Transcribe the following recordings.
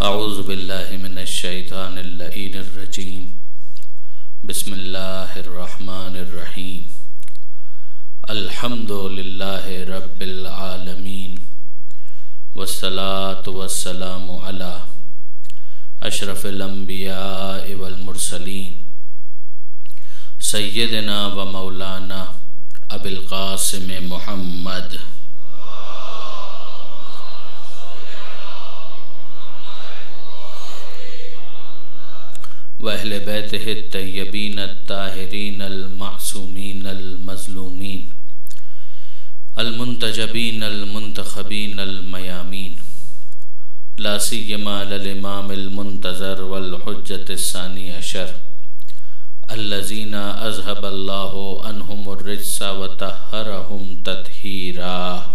अऊज़ु बिल्लाहि मिनश शैतानिर रजीम। बिस्मिल्लाहिर रहमानिर रहीम। अल्हम्दुलिल्लाहि रब्बिल आलमीन वस्सलातु वस्सलामु अला अशरफिल अंबिया वल मुरसलीन सय्यदना व मौलाना अबिल कासिम मुहम्मद वअहले बैतिहि तय्यबीन अत्ताहिरीन अल-मासूमीन अल-मज़लूमीन अल-मुंतजबीन अल-मुंतखबीन अल-मयामीन ला सिय्यमा लल-इमाम अल-मुंतज़र वल-हुज्जत अस-सानी अशर अल्लज़ीना अज़हबल्लाहु अन्हुमुर रिज्सा व तहहरहुम तत्हीरा।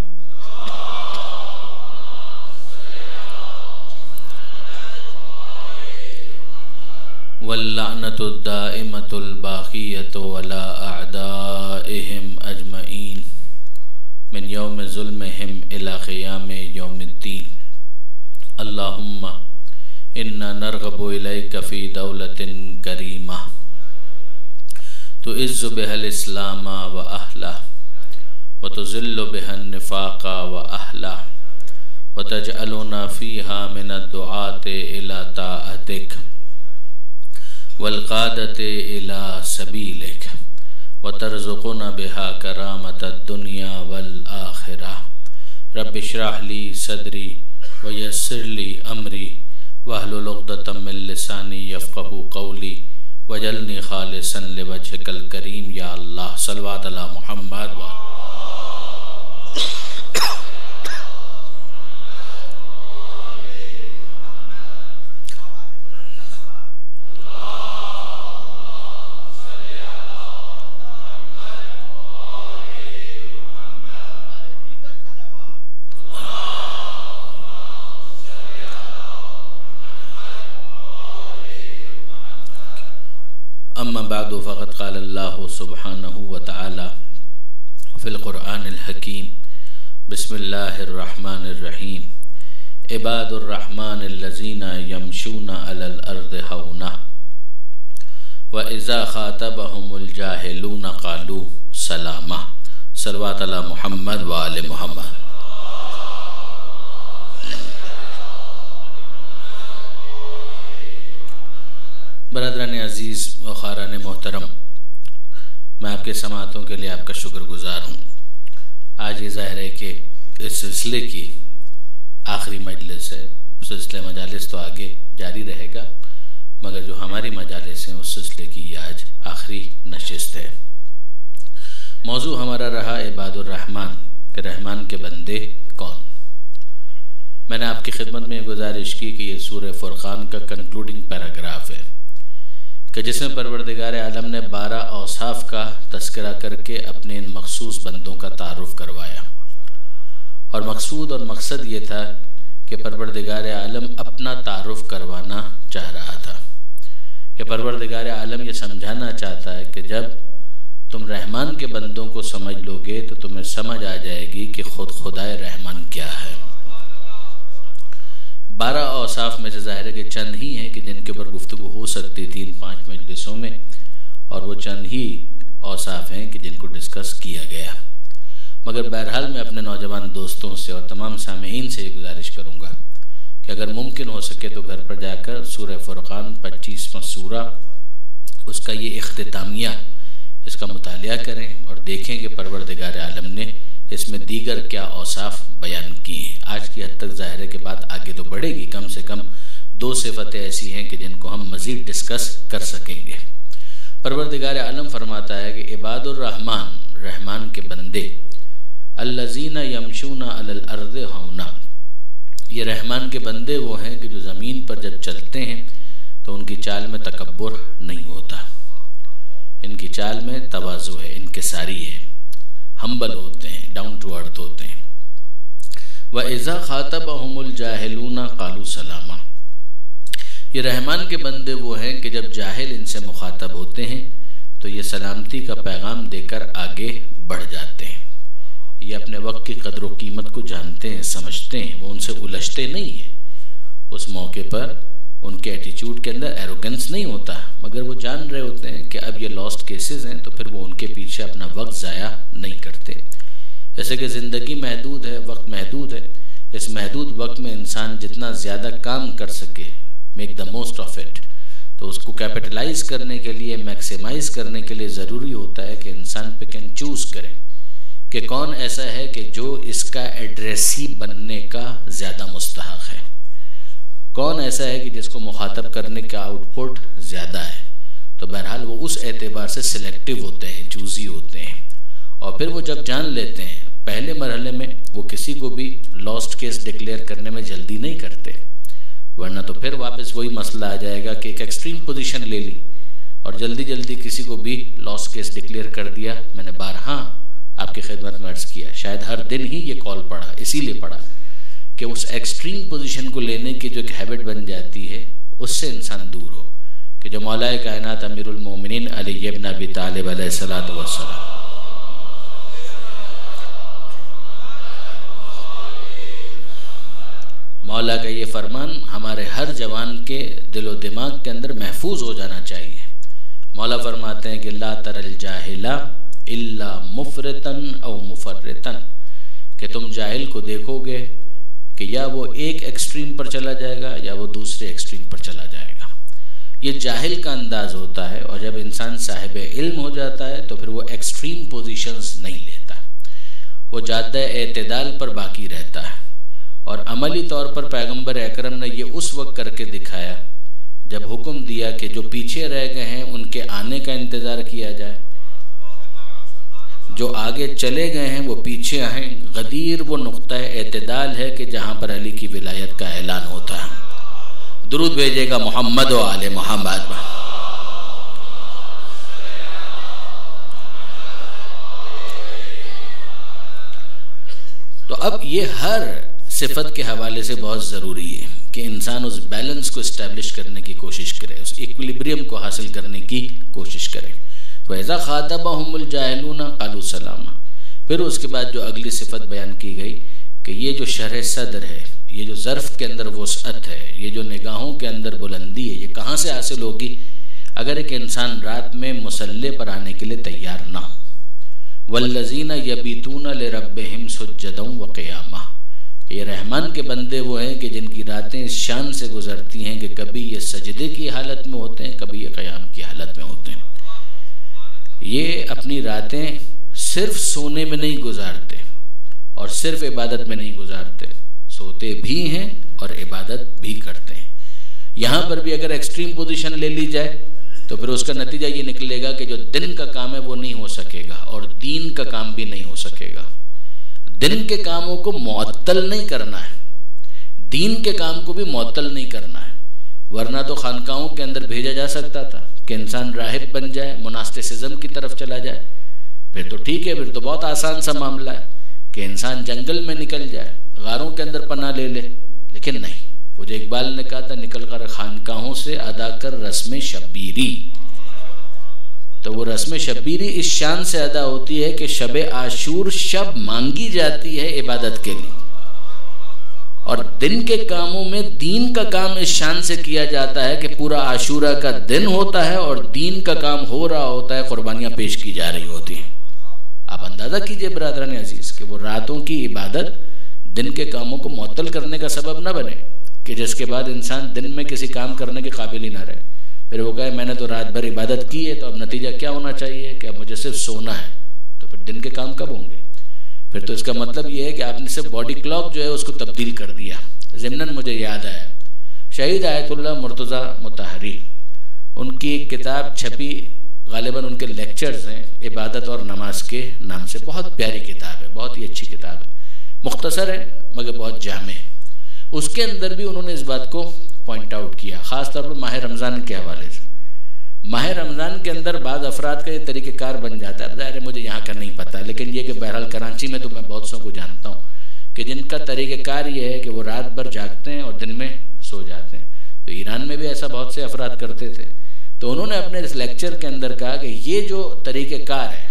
वल्लअनतु दाइमतुल बाक़ियतु अला अअदाइहिम अजमईन मिन यौम ज़ुल्मिहिम इला क़ियाम यौमिद्दीन। अल्लाहुम्मा इन्ना नरग़बु इलैका फ़ी दौलतिन करीमा तुइज़्ज़ु बिहल इस्लामा व अहला व तुज़िल्लु बिहन निफ़ाक़ा व अहला व तजअलुना फ़ीहा मिनद दुआते इला ताअतिक वल्क़ादते इला सबीलिक व तरज़ुक़ुना बिहा करामतद दुनिया वल आखिरा। रब्बि इश्रह ली सदरी व यस्सिर ली अमरी वहलुल उक़दतम मिन लिसानी यफ़क़हू क़ौली वजअलनी ख़ालिसन लिवजहिकल करीम। या अल्लाह सल्लल्लाहु अला मुहम्मद व अम्मा बादु फ़क़द क़ाल अल्लाहु सुब्हानहु व तआला फ़िल क़ुरआनिल हकीम। बिस्मिल्लाहिर रहमानिर रहीम। इबादुर रहमानिल्लज़ीना यमशूना अलल अर्दि हौना व इज़ा ख़ातबहुमुल जाहिलूना क़ालू सलामा। सल्लल्लाहु अला मुहम्मद व आले मुहम्मद। बरदरान अज़ीज़ व ख़ारान मोहतरम, मैं आपके समातों के लिए आपका शुक्रगुज़ार हूँ। आज ये ज़ाहिर है कि इस सिलसिले की आखिरी मजलिस है। सिलसिले मजालिस तो आगे जारी रहेगा, मगर जो हमारी मजालिस हैं उस सिलसिले की आज आखिरी नशिस्त है। मौजू हमारा रहा इबादुर रहमान के रहमान के बंदे कौन। मैंने आपकी खिदमत में गुजारिश की कि ये सूरह फुरक़ान का कंक्लूडिंग पैराग्राफ है कि जिसमें परवरदिगार आलम ने 12 औसाफ का तस्करा करके अपने इन मखसूस बंदों का तारुफ करवाया। और मकसूद और मकसद ये था कि परवरदिगार आलम अपना तारुफ करवाना चाह रहा था कि परवरदिगार आलम ये समझाना चाहता है कि जब तुम रहमान के बंदों को समझ लोगे तो तुम्हें समझ आ जाएगी कि खुद खुदाए रहमान क्या है। 12 औसाफ में से ज़ाहिर है कि चंद ही हैं कि जिनके ऊपर गुफ्तगू हो सकती थी इन 5 मजलिसों में, और वो चंद ही औसाफ हैं कि जिनको डिस्कस किया गया। मगर बहरहाल मैं अपने नौजवान दोस्तों से और तमाम सामीईन से ये गुजारिश करूँगा कि अगर मुमकिन हो सके तो घर पर जाकर सूरह फुरक़ान 25वां सूरा उसका ये इख्तितामिया इसका मुतालिया करें और देखें कि परवरदिगार आलम ने इसमें दीगर क्या औसाफ बयान किए हैं। आज की हद तक ज़ाहिर है कि बात आगे तो बढ़ेगी, कम से कम 2 सिफ़तें ऐसी हैं कि जिनको हम मज़ीद डिस्कस कर सकेंगे। परवरदिगार आलम फरमाता है कि इबादुर रहमान, रहमान के बंदे, अल्लज़ीना यमशूना अलल अर्दि हौना, ये रहमान के बंदे वो हैं कि जो ज़मीन पर जब चलते हैं तो उनकी चाल में तकब्बुर नहीं होता, इनकी चाल में तवाज़ु है, इनकिसारी है, हम्बल होते हैं, डाउन टू अर्थ होते हैं। व इज़ा ख़ातबहुमुल जाहिलूना क़ालू सलामा, ये रहमान के बंदे वो हैं कि जब जाहिल इनसे मुखातब होते हैं तो ये सलामती का पैगाम देकर आगे बढ़ जाते हैं। ये अपने वक्त की कदर व कीमत को जानते हैं, समझते हैं, वो उनसे उलझते नहीं हैं, उस मौके पर उनके एटीट्यूड के अंदर एरोगेंस नहीं होता, मगर वो जान रहे होते हैं कि अब ये लॉस्ट केसेस हैं, तो फिर वो उनके पीछे अपना वक्त ज़ाया नहीं करते। जैसे कि ज़िंदगी महदूद है, वक्त महदूद है, इस महदूद वक्त में इंसान जितना ज़्यादा काम कर सके, make the most of it, तो उसको कैपिटलाइज करने के लिए, मैक्सिमाइज करने के लिए ज़रूरी होता है कि इंसान पिक एंड चूज़ करे कि कौन ऐसा है कि जो इसका एड्रेसी बनने का ज़्यादा मुस्तहक है, कौन ऐसा है कि जिसको मुखातब करने का आउटपुट ज़्यादा है। तो बहरहाल वो उस एतबार से सिलेक्टिव होते हैं, चूज़ी होते हैं। और फिर वो जब जान लेते हैं, पहले मरहले में वो किसी को भी लॉस्ट केस डिक्लेयर करने में जल्दी नहीं करते, वरना तो फिर वापस वही मसला आ जाएगा कि एक एक्सट्रीम पोजीशन ले ली और जल्दी जल्दी किसी को भी लॉस्ट केस डिक्लेयर कर दिया। मैंने बारहा आपकी खिदमत में अर्ज़ किया, शायद हर दिन ही ये कॉल पढ़ा, इसीलिए पढ़ा कि उस एक्सट्रीम पोजीशन को लेने की जो एक हैबिट बन जाती है, उससे इंसान दूर हो। कि जो मौलाए कायनात अमीरुल मोमिनीन अली इब्न अबी तालिब अलैहिस्सलातु वस्सलाम, मौला का ये फरमान हमारे हर जवान के दिलो दिमाग के अंदर महफूज हो जाना चाहिए। मौला फरमाते हैं कि ला तरल जाहिला इल्ला मुफरतन औ मुफर्रतन, कि तुम जाहिल को देखोगे कि या वो एक एक्सट्रीम पर चला जाएगा या वो दूसरे एक्सट्रीम पर चला जाएगा। ये जाहिल का अंदाज होता है। और जब इंसान साहिब इल्म हो जाता है तो फिर वो एक्सट्रीम पोजीशंस नहीं लेता, वो जादा एतदाल पर बाकी रहता है। और अमली तौर पर पैगंबर अकरम ने ये उस वक्त करके दिखाया जब हुक्म दिया कि जो पीछे रह गए हैं उनके आने का इंतज़ार किया जाए, जो आगे चले गए हैं वो पीछे आएँ। गदीर वो नुक्ता एतदाल है कि जहाँ पर अली की विलायत का ऐलान होता है। दुरूद भेजेगा मोहम्मद व आले मोहम्मद। तो अब ये हर सिफत के हवाले से बहुत ज़रूरी है कि इंसान उस बैलेंस को इस्टेब्लिश करने की कोशिश करे, उस इक्विलिब्रियम को हासिल करने की कोशिश करे। वैज़ा ख़ातबहुमुल जाहिलूना क़ालू सलामा। फिर उसके बाद जो अगली सिफत बयान की गई कि ये जो शरह सदर है, ये जो ज़र्फ़ के अंदर वसअत है, ये जो निगाहों के अंदर बुलंदी है, ये कहाँ से हासिल होगी? अगर एक इंसान रात में मुसल्ले पर आने के लिए तैयार ना हो। वल्लज़ीना यबीतूना लिरब्बिहिम सुज्जदन व क़ियामा, ये रहमान के बंदे वो हैं कि जिनकी रातें इस शान से गुजरती हैं कि कभी ये सजदे की हालत में होते हैं, कभी ये क़याम की हालत में होते हैं। ये अपनी रातें सिर्फ सोने में नहीं गुजारते और सिर्फ इबादत में नहीं गुजारते, सोते भी हैं और इबादत भी करते हैं। यहाँ पर भी अगर एक्सट्रीम पोजीशन ले ली जाए तो फिर उसका नतीजा ये निकलेगा कि जो दिन का काम है वो नहीं हो सकेगा और दीन का काम भी नहीं हो सकेगा। दिन के कामों को मुअत्तल नहीं करना है, दीन के काम को भी मुअत्तल नहीं करना है, वरना तो खानकाहों के अंदर भेजा जा सकता था कि इंसान राहिब बन जाए, मोनास्टिसिज्म की तरफ चला जाए, फिर तो ठीक है, फिर तो बहुत आसान सा मामला है कि इंसान जंगल में निकल जाए, गारों के अंदर पनाह ले ले। लेकिन नहीं, वो जो इकबाल ने कहा था, निकल कर खानकाहों से अदा कर रस्म शब्बीरी, तो वो रस्म शब्बीरी इस शान से अदा होती है कि शब आशूर शब मांगी जाती है इबादत के लिए, और दिन के कामों में दीन का काम इस शान से किया जाता है कि पूरा आशूरा का दिन होता है और दीन का काम हो रहा होता है, कुर्बानियां पेश की जा रही होती हैं। आप अंदाजा कीजिए बरादरान अजीज कि वो रातों की इबादत दिन के कामों को मुअत्तल करने का सबब न बने कि जिसके बाद इंसान दिन में किसी काम करने के काबिल ही ना रहे। फिर वो कहे मैंने तो रात भर इबादत की है, तो अब नतीजा क्या होना चाहिए कि अब मुझे सिर्फ सोना है, तो फिर दिन के काम कब होंगे? फिर तो इसका मतलब ये है कि आपने सिर्फ बॉडी क्लॉक जो है उसको तब्दील कर दिया। ज़िमनन मुझे याद आया, शहीद आयतुल्लाह मुर्तज़ा मुताहरी, उनकी एक किताब छपी, गालिबन उनके लेक्चर्स हैं इबादत और नमाज के नाम से। बहुत प्यारी किताब है, बहुत ही अच्छी किताब है, मुख्तसर है मगर बहुत जामे है। उसके अंदर भी उन्होंने इस बात को पॉइंट आउट किया, ख़ास तौर पर माह रमज़ान के हवाले से। माह रमज़ान के अंदर बाद अफराद का ये तरीक़ेकार बन जाता है, ज़ाहिर है मुझे यहाँ का नहीं पता, लेकिन ये कि बहरहाल कराची में तो मैं बहुत सौ को जानता हूँ कि जिनका तरीक़ेकार ये है कि वो रात भर जागते हैं और दिन में सो जाते हैं। तो ईरान में भी ऐसा बहुत से अफराद करते थे। तो उन्होंने अपने इस लेक्चर के अंदर कहा कि ये जो तरीक़ेकार है,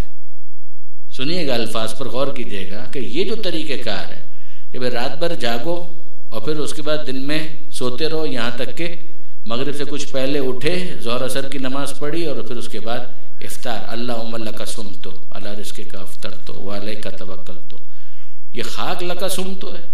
सुनिएगा, अल्फाज पर गौर कीजिएगा कि ये जो तरीक़ेकार है कि भाई रात भर जागो और फिर उसके बाद दिन में सोते रहो यहाँ तक के मगरिब से कुछ पहले उठे, ज़ोहर असर की नमाज़ पढ़ी और फिर उसके बाद इफ्तार। अल्लाहुम्मा लका सुम्तो अला रिज़्क़िका का अफ़्तरतो व अलैका तवक्कलतो। ये खाक लका सुम्तो है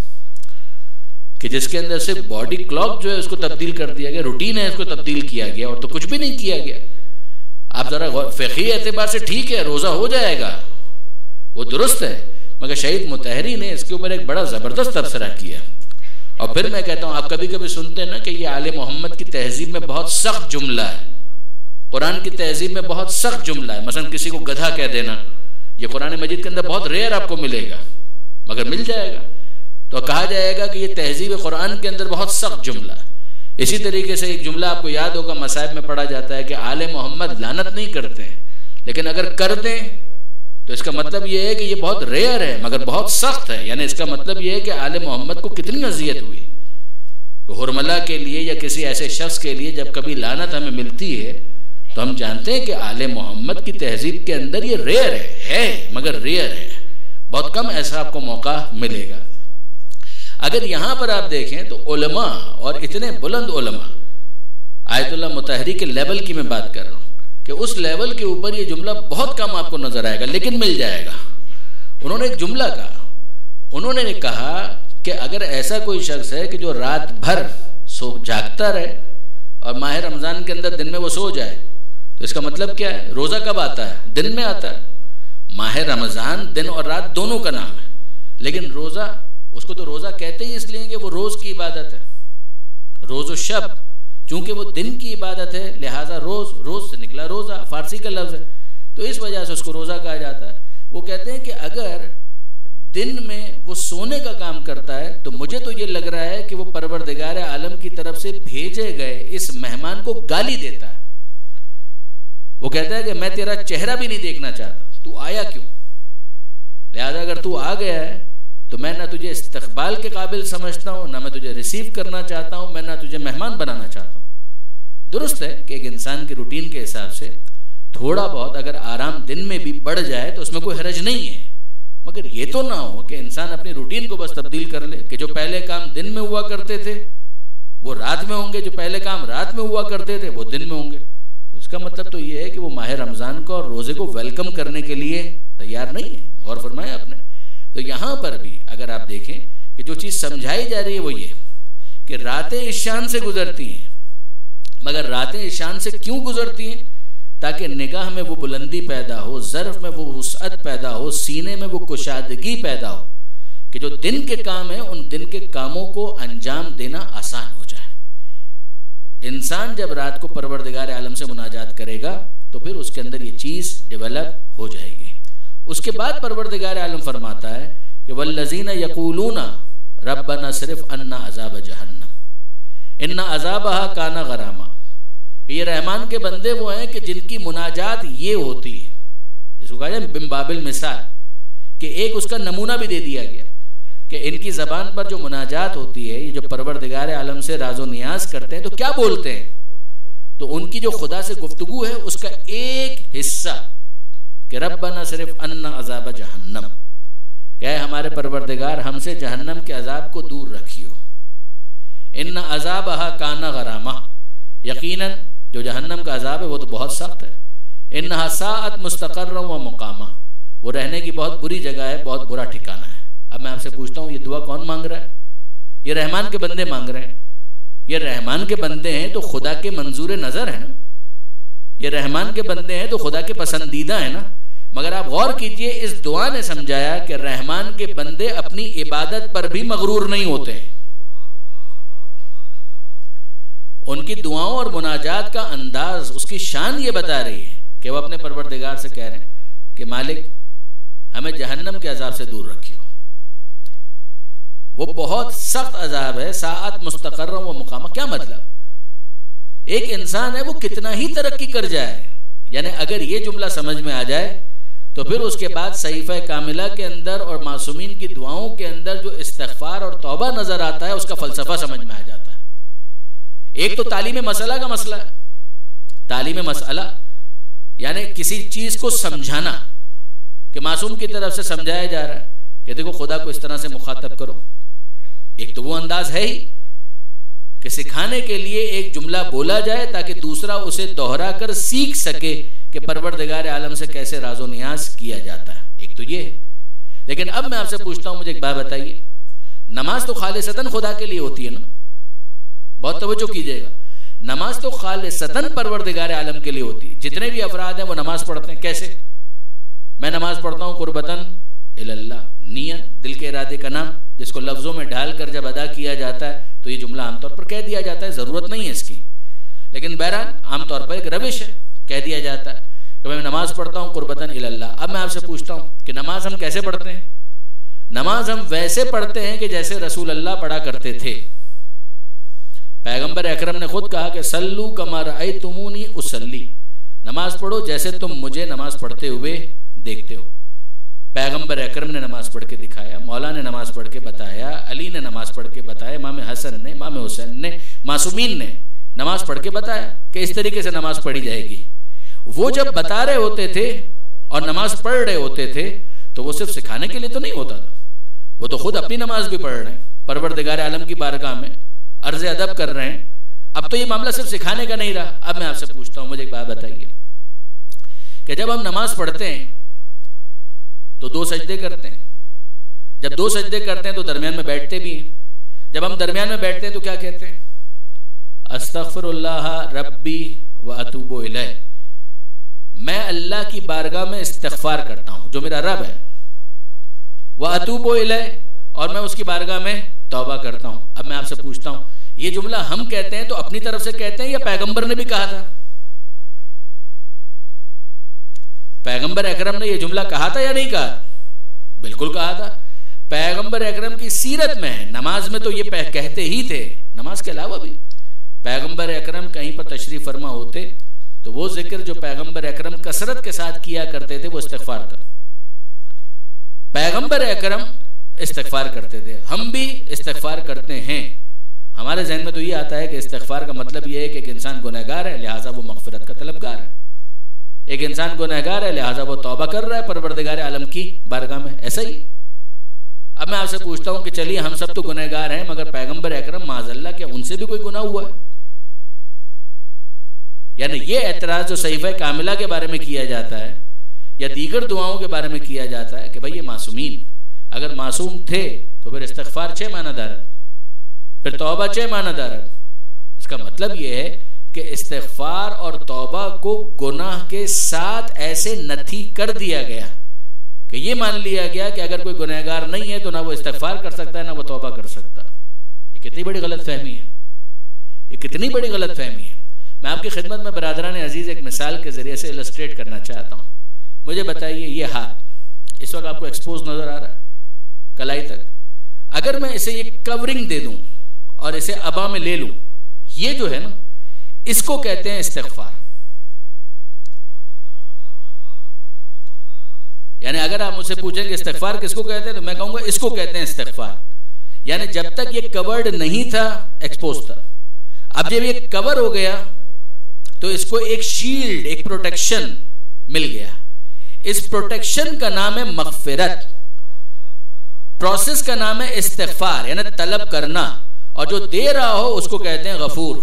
कि जिसके अंदर से बॉडी क्लॉक जो है उसको तब्दील कर दिया गया, रूटीन है इसको तब्दील किया गया, और तो कुछ भी नहीं किया गया। आप जरा फ़िक़ही एतबार से ठीक है, रोज़ा हो जाएगा, वो दुरुस्त है, मगर शहीद मुतहरी ने इसके ऊपर एक बड़ा ज़बरदस्त तबसरा किया। और फिर मैं कहता हूँ, आप कभी कभी सुनते हैं ना कि ये आले मोहम्मद की तहजीब में बहुत सख्त जुमला है, कुरान की तहजीब में बहुत सख्त जुमला है। मसलन किसी को गधा कह देना, ये कुरान मजीद के अंदर बहुत रेयर आपको मिलेगा, मगर मिल जाएगा। तो कहा जाएगा कि ये तहजीब कुरान के अंदर बहुत सख्त जुमला है। इसी तरीके से एक जुमला आपको याद होगा, मसाइब में पढ़ा जाता है कि आले मोहम्मद लानत नहीं करते हैं, लेकिन अगर कर दें तो इसका मतलब यह है कि ये बहुत रेयर है मगर बहुत सख्त है। यानी इसका मतलब यह है कि आले मोहम्मद को कितनी अजियत हुई। तो हुरमला के लिए या किसी ऐसे शख्स के लिए जब कभी लानत हमें मिलती है तो हम जानते हैं कि आले मोहम्मद की तहजीब के अंदर ये रेयर है मगर रेयर है, बहुत कम ऐसा आपको मौका मिलेगा। अगर यहां पर आप देखें तो उलमा, और इतने बुलंद उलमा, आयतुल्लाह मुतहरी के लेवल की मैं बात कर रहा हूं कि उस लेवल के ऊपर ये जुमला बहुत कम आपको नजर आएगा, लेकिन मिल जाएगा। उन्होंने एक जुमला कहा, उन्होंने कहा कि अगर ऐसा कोई शख्स है कि जो रात भर जागता रहे और माह रमजान के अंदर दिन में वो सो जाए, तो इसका मतलब क्या है? रोजा कब आता है? दिन में आता है। माह रमजान दिन और रात दोनों का नाम है, लेकिन रोजा, उसको तो रोजा कहते ही इसलिए कि वो रोज की इबादत है, रोज़ो शब, चूंकि वो दिन की इबादत है लिहाजा रोज, रोज से निकला रोजा, फारसी का लफ्ज है, तो इस वजह से उसको रोजा कहा जाता है। वो कहते हैं कि अगर दिन में वो सोने का काम करता है तो मुझे तो ये लग रहा है कि वो परवरदिगार आलम की तरफ से भेजे गए इस मेहमान को गाली देता है। वो कहता है कि मैं तेरा चेहरा भी नहीं देखना चाहता, तू आया क्यों? लिहाजा अगर तू आ गया है तो मैं ना तुझे इस्तकबाल के काबिल समझता हूं, ना मैं तुझे रिसीव करना चाहता हूं, मैं ना तुझे मेहमान बनाना चाहता हूं। दुरुस्त है कि एक इंसान के रूटीन के हिसाब से थोड़ा बहुत अगर आराम दिन में भी बढ़ जाए तो उसमें कोई हरज नहीं है, मगर ये तो ना हो कि इंसान अपनी रूटीन को बस तब्दील कर ले कि जो पहले काम दिन में हुआ करते थे वो रात में होंगे, जो पहले काम रात में हुआ करते थे वो दिन में होंगे। तो इसका मतलब तो ये है कि वो माह रमजान को और रोजे को वेलकम करने के लिए तैयार नहीं है। गौर फरमाया आपने। तो यहां पर भी अगर आप देखें कि जो चीज समझाई जा रही है वो ये कि रातें इस शान से गुजरती हैं, मगर रातें इस शान से क्यों गुजरती हैं? ताकि निगाह में वो बुलंदी पैदा हो, ज़र्फ में वो वुसअत पैदा हो, सीने में वो कुशादगी पैदा हो कि जो दिन के काम है उन दिन के कामों को अंजाम देना आसान हो जाए। इंसान जब रात को परवरदिगार आलम से मुनाजात करेगा तो फिर उसके अंदर ये चीज डेवलप हो जाएगी। उसके बाद परवरदिगार आलम फरमाता है कि वल्लज़ीना यक़ूलूना रब्बना सिर्फ अन्ना अज़ाब जहन्नम इन्ना अज़ाबहा काना गरामा। ये रहमान के बंदे वो हैं कि जिनकी मुनाजात ये होती है, इसको कहा जाए बिम्बाबिल मिसाल, कि एक उसका नमूना भी दे दिया गया कि इनकी जबान पर जो मुनाजात होती है, ये जो परवरदिगार आलम से राजो नियाज करते हैं तो क्या बोलते हैं? तो उनकी जो खुदा से गुफ्तगू है उसका एक हिस्सा कि रब्बना सिर्फ अन्ना अज़ाब जहन्नम, क्या है हमारे परवरदिगार हमसे जहन्नम के अजाब को दूर रखियो। इन्ना अज़ाबहा काना गरामा, यकीनन जो जहन्नम का अजाब है वो तो बहुत सख्त है। इन्नहा साअत मुस्तक़र्रन व मुक़ामा, वो रहने की बहुत बुरी जगह है, बहुत बुरा ठिकाना है। अब मैं आपसे पूछता हूँ, ये दुआ कौन मांग रहा है? ये रहमान के बंदे मांग रहे हैं। ये रहमान के बंदे हैं तो खुदा के मंजूर नजर है ना, ये रहमान के बंदे हैं तो खुदा के पसंदीदा है ना। मगर आप गौर कीजिए, इस दुआ ने समझाया कि रहमान के बंदे अपनी इबादत पर भी मगरूर नहीं होते हैं। उनकी दुआओं और मुनाजात का अंदाज, उसकी शान ये बता रही है कि वो अपने परवरदिगार से कह रहे हैं कि मालिक हमें जहन्नम के अजाब से दूर रखियो। वो बहुत सख्त अजाब है, साअत मुस्तक़र्रन व मुक़ामा। क्या मतलब? एक इंसान है वो कितना ही तरक्की कर जाए, यानी अगर ये जुमला समझ में आ जाए तो फिर उसके बाद सहीफ़ा कामिला के अंदर और मासूमीन की दुआओं के अंदर जो इस्तिग़फ़ार और तौबा नजर आता है उसका फलसफा समझ में आ जाता है। एक तो तालीम मसला का मसला है, तालीम मसला यानी किसी चीज को समझाना कि मासूम की तरफ से समझाया जा रहा है कि देखो खुदा को इस तरह से मुखातब करो, एक तो वो अंदाज है ही कि सिखाने के लिए एक जुमला बोला जाए ताकि दूसरा उसे दोहरा कर सीख सके कि परवरदिगार आलम से कैसे राजो नियाज किया जाता है। एक तो ये है। लेकिन अब मैं आपसे पूछता हूं, मुझे एक बात बताइए, नमाज तो खालिसतन खुदा के लिए होती है ना? बहुत तवज्जो कीजिएगा, नमाज तो खालिसतन परवरदिगार आलम के लिए होती है। जितने भी अफराद हैं वो नमाज पढ़ते हैं कैसे? मैं नमाज पढ़ता हूं कुर्बतन इल्लल्लाह, नियत दिल के इरादे का नाम, जिसको लफ्जों में ढालकर जब अदा किया जाता है तो ये जुमला आमतौर पर कह दिया जाता है, जरूरत नहीं है इसकी, लेकिन बहरहाल आमतौर पर एक रविश है, कह दिया जाता है कि मैं नमाज पढ़ता हूं कुर्बतन इल्लल्लाह। अब मैं आपसे पूछता हूं कि नमाज हम कैसे पढ़ते हैं? नमाज हम वैसे पढ़ते हैं कि जैसे रसूल अल्लाह पढ़ा करते थे। पैगंबर अकरम ने खुद कहा कि सल्लू कमा रअयतुमूनी उसल्ली, नमाज पढ़ो जैसे तुम मुझे नमाज पढ़ते हुए देखते हो। पैगंबर अकरम ने नमाज पढ़ के दिखाया, मौला ने नमाज पढ़ के बताया, अली ने नमाज पढ़ के बताया, इमाम हसन ने, इमाम हुसैन ने, मासूमीन ने नमाज पढ़ के बताया कि इस तरीके से नमाज पढ़ी जाएगी। वो जब बता रहे होते थे और नमाज पढ़ रहे होते थे तो वो सिर्फ सिखाने के लिए तो नहीं होता था, वो तो खुद अपनी नमाज भी पढ़ रहे हैं, परवरदिगार आलम की बारगाह में अर्ज अदब कर रहे हैं। अब तो ये मामला सिर्फ सिखाने का नहीं रहा। अब मैं आपसे पूछता हूं, मुझे एक बात बताइए कि जब हम नमाज पढ़ते हैं तो 2 सजदे करते हैं, जब 2 सजदे करते हैं तो दरमियान में बैठते भी हैं। जब हम दरमियान में बैठते हैं तो क्या कहते हैं? अस्तगफिरुल्लाह रब्बी व अतूबु इलैह, मैं अल्लाह की बारगाह में इस्तिग़फ़ार करता हूं जो मेरा रब है, व अतूबु इलैह, और मैं उसकी बारगाह में तौबा करता हूं। अब मैं आपसे पूछता हूं, ये जुमला हम कहते हैं तो अपनी तरफ से कहते हैं या पैगंबर ने भी कहा था? पैगंबर अकरम ने यह जुमला कहा था या नहीं कहा? बिल्कुल कहा था। पैगंबर अकरम की सीरत में है, नमाज में तो ये कहते ही थे, नमाज के अलावा भी पैगंबर अकरम कहीं पर तशरीफ फरमा होते तो वो जिक्र जो पैगंबर अकरम कसरत के साथ किया करते थे वो इस्तिग़फ़ार था। पैगंबर अकरम इस्तिग़फ़ार करते थे, हम भी इस्तिग़फ़ार करते हैं। हमारे ज़हन में तो ये आता है कि इस्तिग़फ़ार का मतलब ये है कि एक इंसान गुनहगार है लिहाजा वो मग़फ़िरत का तलबगार है, एक इंसान गुनहगार है लिहाजा वो तौबा कर रहा है परवरदिगार आलम की बारगाह में, ऐसा ही। अब मैं आपसे पूछता हूं कि चलिए हम सब तो गुनहगार हैं, मगर पैगंबर अकरम माज़अल्लाह क्या उनसे भी कोई गुनाह हुआ है? यानी ये एतराज जो सहीफ़ा कामिला के बारे में किया जाता है या दीगर दुआओं के बारे में किया जाता है कि भाई ये मासूमीन अगर मासूम थे तो फिर इस्तिग़फ़ार 6 मानादार, फिर तौबा 6 मानादार। इसका मतलब ये है कि इस्तिग़फ़ार और तौबा को गुनाह के साथ ऐसे नथी कर दिया गया कि ये मान लिया गया कि अगर कोई गुनहगार नहीं है तो ना वो इस्तिग़फ़ार कर सकता है ना वो तौबा कर सकता। ये कितनी बड़ी गलतफहमी है, ये कितनी बड़ी गलतफहमी है। मैं आपकी खिदमत में बरादरान अजीज एक मिसाल के जरिए से इलस्ट्रेट करना चाहता हूँ। मुझे बताइए, ये हाथ इस वक्त आपको एक्सपोज नजर आ रहा है कलाई तक, अगर मैं इसे ये कवरिंग दे दूं और इसे अबा में ले लूं, ये जो है ना इसको कहते हैं इस्तिग़फ़ार। यानी अगर आप मुझसे पूछेंगे इस्तिग़फ़ार किसको कहते हैं तो मैं कहूंगा इसको कहते हैं इस्तिग़फ़ार। यानी जब तक ये कवर्ड नहीं था एक्सपोज था, अब जब ये कवर हो गया तो इसको एक शील्ड, एक प्रोटेक्शन मिल गया। इस प्रोटेक्शन का नाम है मग़फ़िरत, प्रोसेस का नाम है इस्तिग़फ़ार यानी तलब करना, और जो दे रहा हो उसको कहते हैं गफूर।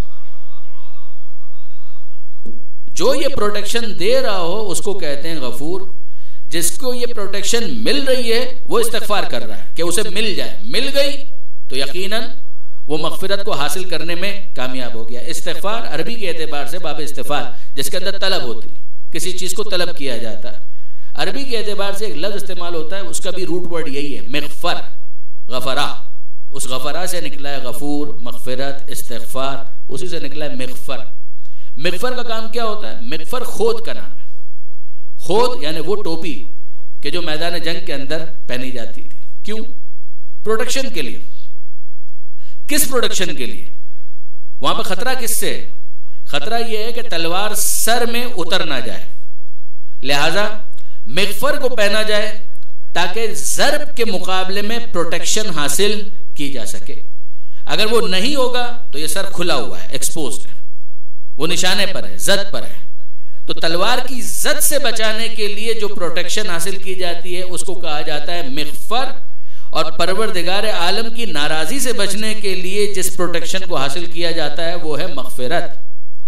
जो ये प्रोटेक्शन दे रहा हो उसको कहते हैं गफूर। जिसको ये प्रोटेक्शन मिल रही है वो इस्तिग़फ़ार कर रहा है कि उसे मिल जाए, मिल गई तो यकीनन वो मग़फ़िरत को हासिल करने में कामयाब हो गया। इस्तिग़फ़ार अरबी के एतबार से बाब इस्तिग़फ़ार, जिसके अंदर तलब होती, किसी चीज को तलब किया जाता है। अरबी के एतबार से एक लफ्ज़ इस्तेमाल होता है, उसका भी रूट वर्ड यही है, मिग़फ़र, गफ़रा। उस गफ़रा से निकला है गफूर, मग़फ़िरत, इस्तिग़फ़ार, उसी से निकला है मिग़फ़र। मिग़फ़र का काम क्या होता है? मिग़फ़र खोद का नाम है। खोद यानी वो टोपी कि जो मैदान जंग के अंदर पहनी जाती थी। क्यों? प्रोटेक्शन के लिए। किस प्रोटेक्शन के लिए? वहां पर खतरा किससे? खतरा यह है कि तलवार सर में उतर ना जाए, लिहाजा मिग़फ़र को पहना जाए ताकि ज़र्ब के मुकाबले में प्रोटेक्शन हासिल की जा सके। अगर वो नहीं होगा तो ये सर खुला हुआ है, एक्सपोज्ड है, वो निशाने पर है, जद पर है। तो तलवार की जद से बचाने के लिए जो प्रोटेक्शन हासिल की जाती है उसको कहा जाता है मिग़फ़र। और परवरदिगार आलम की नाराजी से बचने के लिए जिस प्रोटेक्शन को हासिल किया जाता है वो है मगफिरत।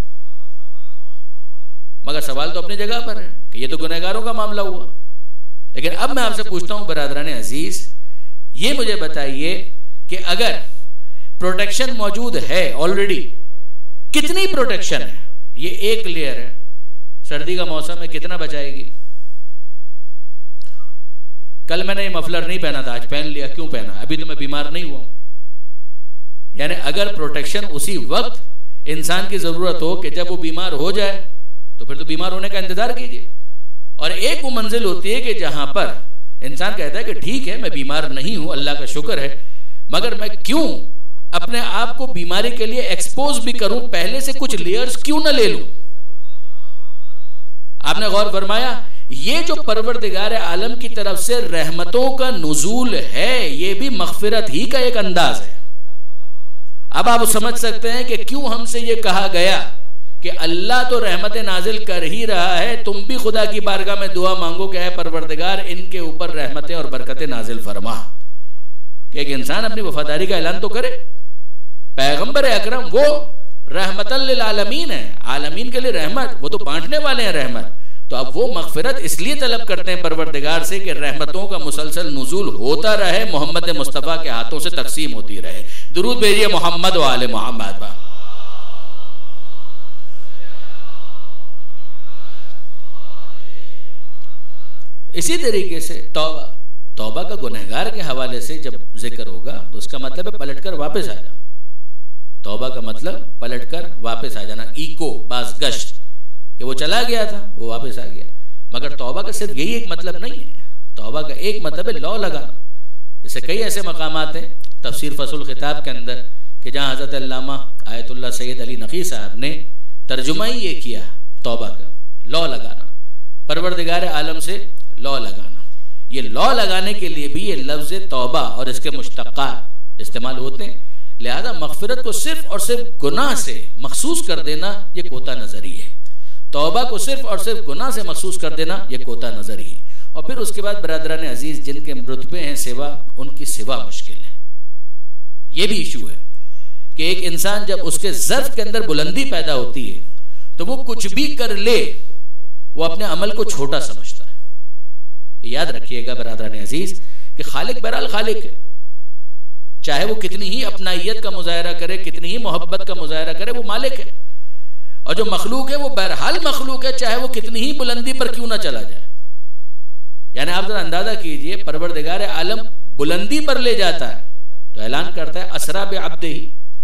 मगर सवाल तो अपनी जगह पर है कि ये तो गुनहगारों का मामला हुआ। लेकिन अब मैं आपसे पूछता हूं बरादरान अजीज, ये मुझे बताइए कि अगर प्रोटेक्शन मौजूद है ऑलरेडी, कितनी प्रोटेक्शन है? ये एक लेयर है, सर्दी का मौसम में कितना बचाएगी? कल मैंने ये मफलर नहीं पहना था, आज पहन लिया। क्यों पहना? अभी तो मैं बीमार नहीं हुआ। यानी अगर प्रोटेक्शन उसी वक्त इंसान की जरूरत हो कि जब वो बीमार हो जाए, तो फिर तो बीमार होने का इंतजार कीजिए। और एक वो मंजिल होती है कि जहां पर इंसान कहता है कि ठीक है मैं बीमार नहीं हूं, अल्लाह का शुक्र है, मगर मैं क्यों अपने आप को बीमारी के लिए एक्सपोज भी करूं, पहले से कुछ लेयर्स क्यों ना ले लूं? आपने गौर फरमाया, ये जो परवरदिगार आलम की तरफ से रहमतों का नुजूल है, ये भी मगफिरत ही का एक अंदाज है। अब आप समझ सकते हैं कि क्यों हमसे ये कहा गया कि अल्लाह तो रहमतें नाजिल कर ही रहा है, तुम भी खुदा की बारगाह में दुआ मांगो कि है परवरदिगार इनके ऊपर रहमतें और बरकतें नाजिल फरमा। कि एक इंसान अपनी वफादारी का ऐलान तो करे। पैगंबर अकरम वो रहमतल लिल आलमीन है, आलमीन के लिए रहमत, वो तो बांटने वाले हैं रहमत। तो अब वो मगफिरत इसलिए तलब करते हैं परवरदिगार से कि रहमतों का मुसलसल नुजूल होता रहे, मोहम्मद मुस्तफ़ा के हाथों से तकसीम होती रहे। दुरूद भेजिए मोहम्मद व आले मोहम्मद पर। इसी तरीके से तौबा का गुनहगार के हवाले से जब जिक्र होगा तो उसका मतलब है पलटकर वापस आ जाना। तौबा का मतलब पलटकर वापस आ जाना, इको बाज़गश्त, कि वो चला गया था वो वापस आ गया। मगर तौबा का सिर्फ यही एक मतलब नहीं है, तौबा का एक मतलब है लौ लगाना। जैसे कई ऐसे मकामात हैं तफसीर फसुल खिताब के अंदर कि जहाँ हज़रत अल्लामा आयतुल्लाह सैयद अली नक़ी साहब ने तर्जुमा ही ये किया तौबा का, लौ लगाना, परवरदिगार आलम से लौ लगाना। ये लौ लगाने के लिए भी ये लफ्ज़ तौबा और इसके मुश्तक़ात इस्तेमाल होते हैं। लिहाजा मगफिरत को सिर्फ और सिर्फ गुनाह से मखसूस कर देना ये कोता नजरी है। तौबा को सिर्फ और सिर्फ गुनाह से मखसूस कर देना ये कोता नजरी है। और फिर उसके बाद बरादरान अजीज जिनके रुतबे हैं सिवा, उनकी सिवा मुश्किल है। ये भी इशू है कि एक इंसान जब उसके ज़र्फ के अंदर बुलंदी पैदा होती है तो वो कुछ भी कर ले, वो अपने अमल को छोटा समझता है। याद रखिएगा बरादरान अजीज कि खालिक बहरहाल खालिक है, चाहे वो कितनी ही अपनाइयत का मुजाहरा करे, कितनी ही मोहब्बत का मुजाहरा करे, वो मालिक है। और जो मखलूक है वो बहरहाल मखलूक है, चाहे वो कितनी ही बुलंदी पर क्यों ना चला जाए। यानी आप जरा अंदाजा कीजिए, परवरदिगार आलम बुलंदी पर ले जाता है तो ऐलान करता है असरा बे अब्दिही,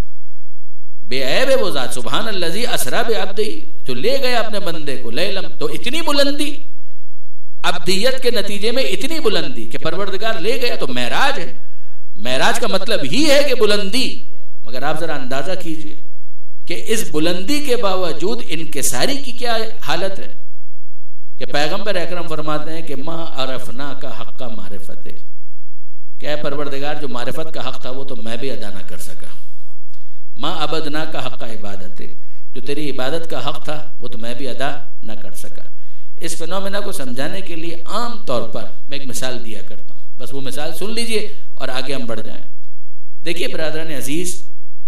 बेऐब है वो जात, सुभान अल्लज़ी असरा बे अब्दिही, जो ले गया अपने बंदे को लैलम। तो इतनी बुलंदी अब्दियत के नतीजे में, इतनी बुलंदी कि परवरदिगार ले गया, तो मेराज है। मेराज का मतलब ही है कि बुलंदी। मगर आप जरा अंदाजा कीजिए कि इस बुलंदी के बावजूद इनकिसारी की क्या हालत है कि पैगंबर अकरम फरमाते हैं कि मा अरफना का हक़ का मारिफत है, क्या परवरदिगार जो मारिफत का हक़ था वो तो मैं भी अदा ना कर सका। मा अबदना का हक़ का इबादत है, जो तेरी इबादत का हक़ था वो तो मैं भी अदा ना कर सका। इस फिनोमेना को समझाने के लिए आम तौर पर मैं एक मिसाल दिया करता हूँ, बस वो मिसाल सुन लीजिए और आगे हम बढ़ जाएं। देखिए बरादरान अजीज,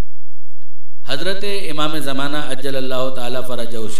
हजरत इमाम ज़माना अज्जलल्लाहु ताला फरजहु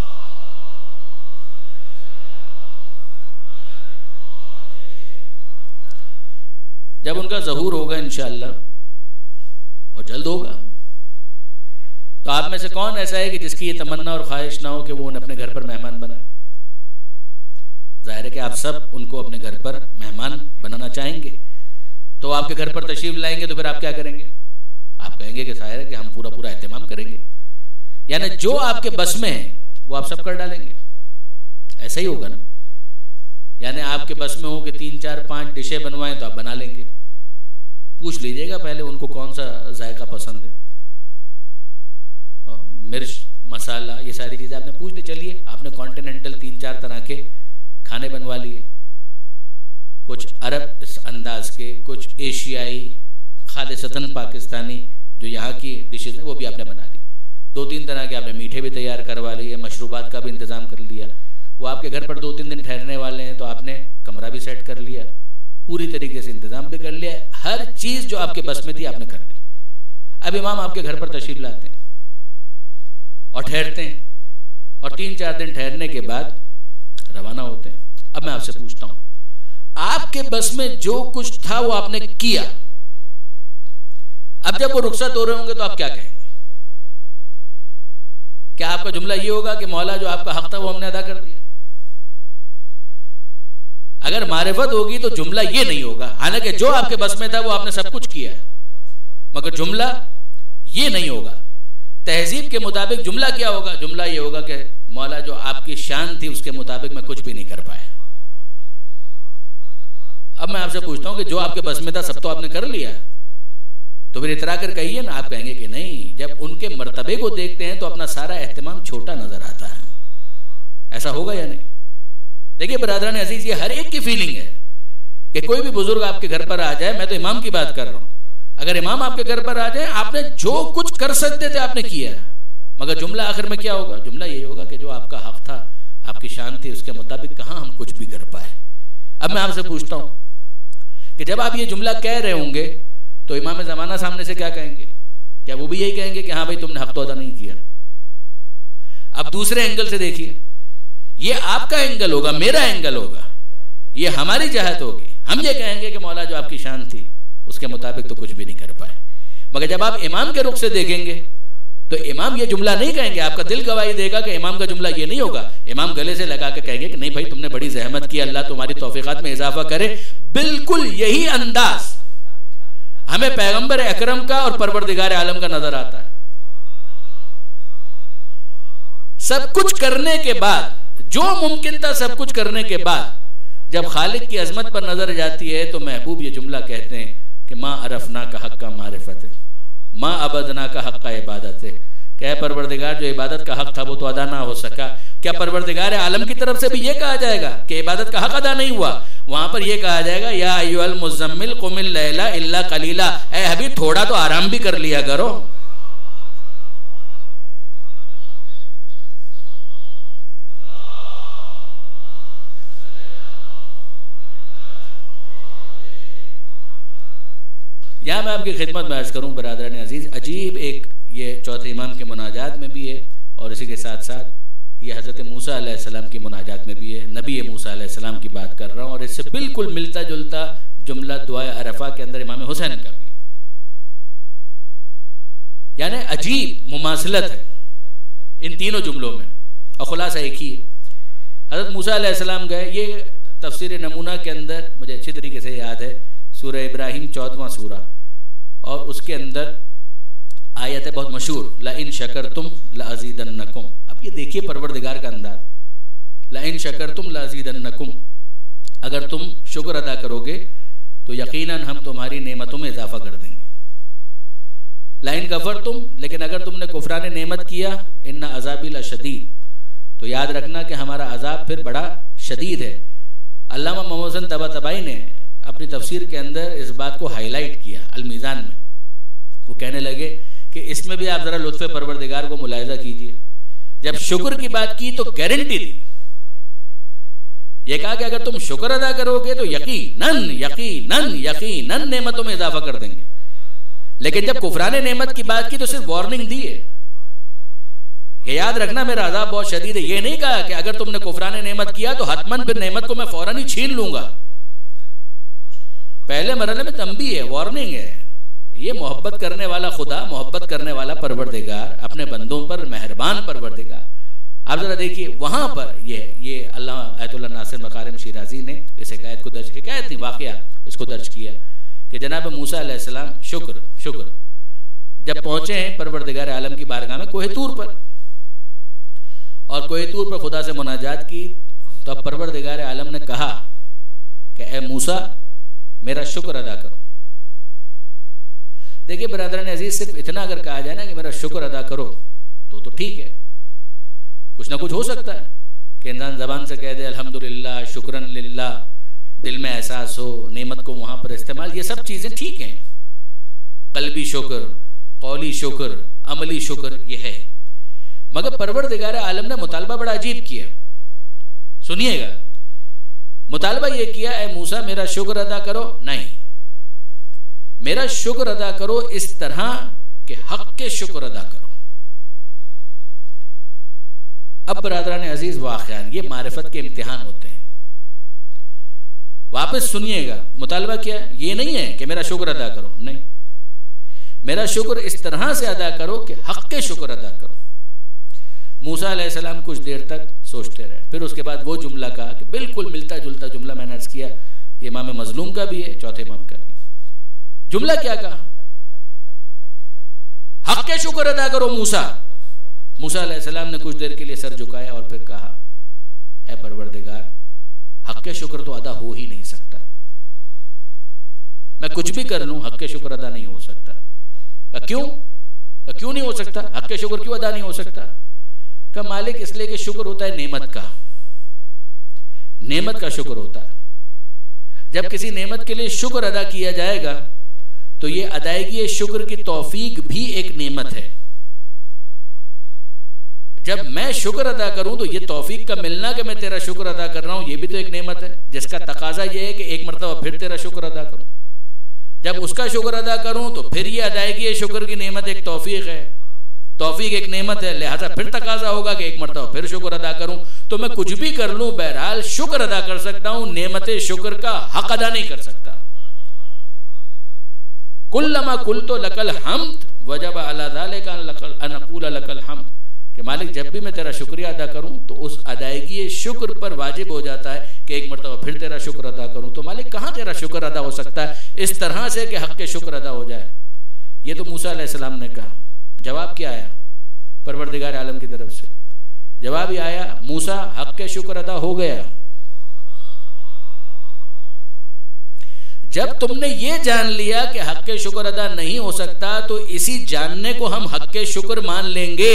जब उनका ज़हूर होगा इंशाअल्लाह, और जल्द होगा, तो आप में से कौन ऐसा है कि जिसकी ये तमन्ना और ख्वाहिश ना हो कि वो उन्हें अपने घर पर मेहमान बनाए? जाहिर है कि आप सब उनको अपने घर पर मेहमान बनाना चाहेंगे। तो आपके घर पर तशरीफ लाएंगे तो फिर आप क्या करेंगे? आप कहेंगे कि जाहिर है कि हम पूरा एहतमाम करेंगे। यानी जो आपके बस में है वो आप सब कर डालेंगे। ऐसा ही होगा ना? यानी आपके बस में हो कि 3, 4, 5 डिशें बनवाएं तो आप बना लेंगे। पूछ लीजिएगा पहले उनको कौन सा जायका पसंद है, मिर्च, मसाला, ये सारी चीजें आपने पूछ ली। चलिए आपने कॉन्टिनेंटल 3-4 तरह के खाने बनवा लिए, कुछ अरब इस अंदाज के, कुछ एशियाई, खालिसतन पाकिस्तानी जो यहाँ की डिशेज हैं वो भी आपने बना ली। 2-3 तरह के आपने मीठे भी तैयार करवा लिए, मशरूबात का भी इंतजाम कर लिया। वो आपके घर पर 2-3 दिन ठहरने वाले हैं तो आपने कमरा भी सेट कर लिया। पूरी तरीके से इंतजाम भी कर लिया, हर चीज जो आपके बस में थी आपने कर ली। अब इमाम आपके घर पर तशरीफ लाते हैं और ठहरते हैं, और 3-4 दिन ठहरने के बाद रवाना होते हैं। अब मैं आपसे पूछता हूं, आपके बस में जो कुछ था वो आपने किया, अब जब वो रुखसत हो रहे होंगे तो आप क्या कहेंगे? क्या आपका जुमला ये होगा कि मौला जो आपका हक था वो हमने अदा कर दिया? अगर मारिफत होगी तो जुमला ये नहीं होगा, हालांकि जो आपके बस में था वो आपने सब कुछ किया है, मगर जुमला ये नहीं होगा। तहजीब के मुताबिक जुमला क्या होगा? जुमला ये होगा कि मौला जो आपकी शान थी उसके मुताबिक मैं कुछ भी नहीं कर पाया। अब मैं आपसे पूछता हूं कि जो आपके बस में था सब तो आपने कर लिया, तो फिर इतरा कर कहिए ना। आप कहेंगे कि नहीं, जब उनके मर्तबे को देखते हैं तो अपना सारा एहतिमाम छोटा नजर आता है। ऐसा होगा या नहीं? देखिए बरादरान अजीज, ये हर एक की फीलिंग है कि कोई भी बुजुर्ग आपके घर पर आ जाए, मैं तो इमाम की बात कर रहा हूं, अगर इमाम आपके घर पर आ जाए, आपने जो कुछ कर सकते थे आपने किया, मगर जुमला आखिर में क्या होगा? जुमला यही होगा कि जो आपका हक था, आपकी शान थी, उसके मुताबिक कहां हम कुछ भी कर पाए। अब मैं आपसे पूछता हूं कि जब आप ये जुमला कह रहे होंगे तो इमाम ज़माना सामने से क्या कहेंगे? क्या वो भी यही कहेंगे कि हाँ भाई तुमने हक तो अदा नहीं किया? अब दूसरे एंगल से देखिए, ये आपका एंगल होगा, मेरा एंगल होगा, ये हमारी जहत होगी। हम ये कहेंगे कि मौला जो आपकी शान थी उसके मुताबिक तो कुछ भी नहीं कर पाए। मगर जब आप इमाम के रुख से देखेंगे तो इमाम ये जुमला नहीं कहेंगे, आपका दिल गवाही देगा कि इमाम का जुमला ये नहीं होगा। इमाम गले से लगा के कहेंगे कि नहीं भाई तुमने बड़ी जहमत की, अल्लाह तुम्हारी तौफीकात में इजाफा करे। बिल्कुल यही अंदाज हमें पैगंबर अकरम का और परवरदिगार आलम का नजर आता है। सब कुछ करने के बाद, जो मुमकिन था सब कुछ करने के बाद, जब खालिक की अजमत पर नजर जाती है तो महबूब ये जुमला कहते हैं कि माँ अरफना का हक का मारिफत है, माँ अबदना का हक का इबादत है। क्या परवरदिगार जो इबादत का हक था वो तो अदा ना हो सका, क्या परवरदिगार आलम की तरफ से भी ये कहा जाएगा कि इबादत का हक अदा नहीं हुआ? वहां पर यह कहा जाएगा या अय्युहल मुज़म्मिल कुमिल लैला इल्ला कलीला, ऐ हबीब थोड़ा तो आराम भी कर लिया करो। यहां मैं आपकी खिदमत में अर्ज करूं बरादरान अजीज, अजीब एक ये चौथे इमाम के मुनाजात में भी है और इसी के साथ साथ ये हज़रत मूसा अलैहिस्सलाम की मुनाजात में भी है। नबी मूसा अलैहिस्सलाम की बात कर रहा हूं और इससे बिल्कुल मिलता जुलता जुमला दुआ अरफा के अंदर इमाम हुसैन का भी है। यानी अजीब मुमासलत है इन तीनों जुमलों में और खुलासा एक ही है। हज़रत मूसा अलैहिस्सलाम गए, ये तफसीर नमूना के अंदर मुझे अच्छी तरीके से याद है, सूरह इब्राहिम 14वां सूरा, और उसके अंदर आयत है बहुत मशहूर, ला इन शकरतुम ला अज़ीदन्नकुम। अब ये देखिए परवरदिगार का अंदाज, ला इन शकरतुम ला अज़ीदन्नकुम, अगर तुम शुक्र अदा करोगे तो यकीनन हम तुम्हारी नेमतों में इजाफा कर देंगे। ला इन कफरतुम, लेकिन अगर तुमने कुफरान नेमत किया, इन्ना अज़ाबी लशदीद, तो याद रखना कि हमारा अजाब फिर बड़ा शदीद है। अल्लामा मोहम्मद तबातबाई ने अपनी तफसीर के अंदर इस बात को हाईलाइट किया अल मीज़ान में। वो कहने लगे कि इसमें भी आप जरा लुत्फ़े परवरदिगार को मुलाहिज़ा कीजिए। जब शुक्र की बात की तो गारंटी दी, ये कहा कि अगर तुम शुक्र अदा करोगे तो यकीनन यकीनन यकीनन नेमतों में इजाफा कर देंगे। लेकिन जब कुफरान नेमत की बात की तो सिर्फ वार्निंग दी है, ये याद रखना मेरा अजाब बहुत शदीद है। ये नहीं कहा कि अगर तुमने कुफरान नेमत किया तो हतमन फिर नेमत को मैं फौरन ही छीन लूंगा। पहले मरहले में तंबीह है, वार्निंग है। ये मोहब्बत करने वाला खुदा, मोहब्बत करने वाला परवरदिगार, अपने बंदों पर मेहरबान परवरदिगार। आप जरा देखिए वहां पर ये अल्लाह आयतुल्लाह नासिर मकारिम शिराजी ने इस हिकायत को दर्ज, हिकायत नहीं वाकया इसको दर्ज किया कि जनाब मूसा अलैहिस्सलाम शुक्र जब पहुंचे हैं परवरदिगार आलम की बारगाह में कोहे तूर पर, और कोहे तूर पर खुदा से मुनाजात की, तो अब परवरदिगार आलम ने कहा कि ए मूसा मेरा शुक्र अदा करो। देखिए बरादरान अजीज, सिर्फ इतना अगर कहा जाए ना कि मेरा शुक्र अदा करो तो ठीक है, कुछ ना कुछ हो सकता है कि इंसान जबान से कह दे अल्हम्दुलिल्लाह शुक्रन लिल्लाह, दिल में एहसास हो, नेमत को वहां पर इस्तेमाल, ये सब चीजें ठीक हैं। कल्बी शुक्र, कौली शुक्र, अमली शुक्र ये है। मगर परवरदिगार आलम ने मुतालबा बड़ा अजीब किया, सुनिएगा। मुतालबा ये किया, ए मूसा मेरा शुक्र अदा करो, नहीं, मेरा शुक्र अदा करो इस तरह कि हक के शुक्र अदा करो। अब बरादरान अजीज वाक़यान ये मारिफत के इम्तिहान होते हैं। वापस सुनिएगा, मुतालबा क्या है? ये नहीं है कि मेरा शुक्र अदा करो, नहीं, मेरा शुक्र इस तरह से अदा करो कि हक के शुक्र अदा करो। मूसा अलैहिस्सलाम कुछ देर तक सोचते रहे, फिर उसके बाद वो जुमला कहा कि बिल्कुल मिलता जुलता जुमला मैंने अर्ज किया, ये इमाम मजलूम का भी है, चौथे इमाम का भी। जुमला क्या कहा? हक के शुक्र अदा करो मूसा। मूसा अलैहिस्सलाम ने कुछ देर के लिए सर झुकाया और फिर कहा, ऐ परवरदिगार, हक के शुक्र तो अदा हो ही नहीं सकता, मैं कुछ भी कर लूं हक के शुक्र अदा नहीं हो सकता। क्यों नहीं हो सकता? हक के शुक्र क्यों अदा नहीं हो सकता? का मालिक इसलिए कि शुक्र होता है नेमत का शुक्र होता है। जब किसी नेमत के लिए शुक्र अदा किया जाएगा तो ये अदायगी शुक्र की तौफीक भी एक नेमत है। जब मैं शुक्र अदा करूं तो ये तौफीक का मिलना कि मैं तेरा शुक्र अदा कर रहा हूं, ये भी तो एक नेमत है, जिसका तकाजा ये है कि एक मरतबा फिर तेरा शुक्र अदा करूं। जब उसका शुक्र अदा करूं तो फिर ये अदायगी शुक्र की नेमत एक तौफीक है, तौफीक एक नेमत है, लिहाजा फिर तकाजा होगा कि एक मरतबा फिर शुक्र अदा करूं। तो मैं कुछ भी कर लूं, बहरहाल शुक्र अदा कर सकता हूं, नेमत शुक्र का हक अदा नहीं कर सकता। कुल्लमा कुल्तो लकल हम्द वजब अला ज़ालिका अन अक़ूल लकल हम्द, कि मालिक जब भी मैं तेरा शुक्रिया अदा करूं तो उस अदायगी शुक्र पर वाजिब हो जाता है कि एक मरतबा फिर तेरा शुक्र अदा करूं। तो मालिक कहां तेरा शुक्र अदा हो सकता है इस तरह से कि हक के शुक्र अदा हो जाए? ये तो मूसा अलैहिस्सलाम ने कहा। जवाब क्या आया परवरदिगार आलम की तरफ से? जवाब ये आया, मूसा हक के शुक्र अदा हो गया। जब तुमने ये जान लिया कि हक के शुक्र अदा नहीं हो सकता तो इसी जानने को हम हक के शुक्र मान लेंगे।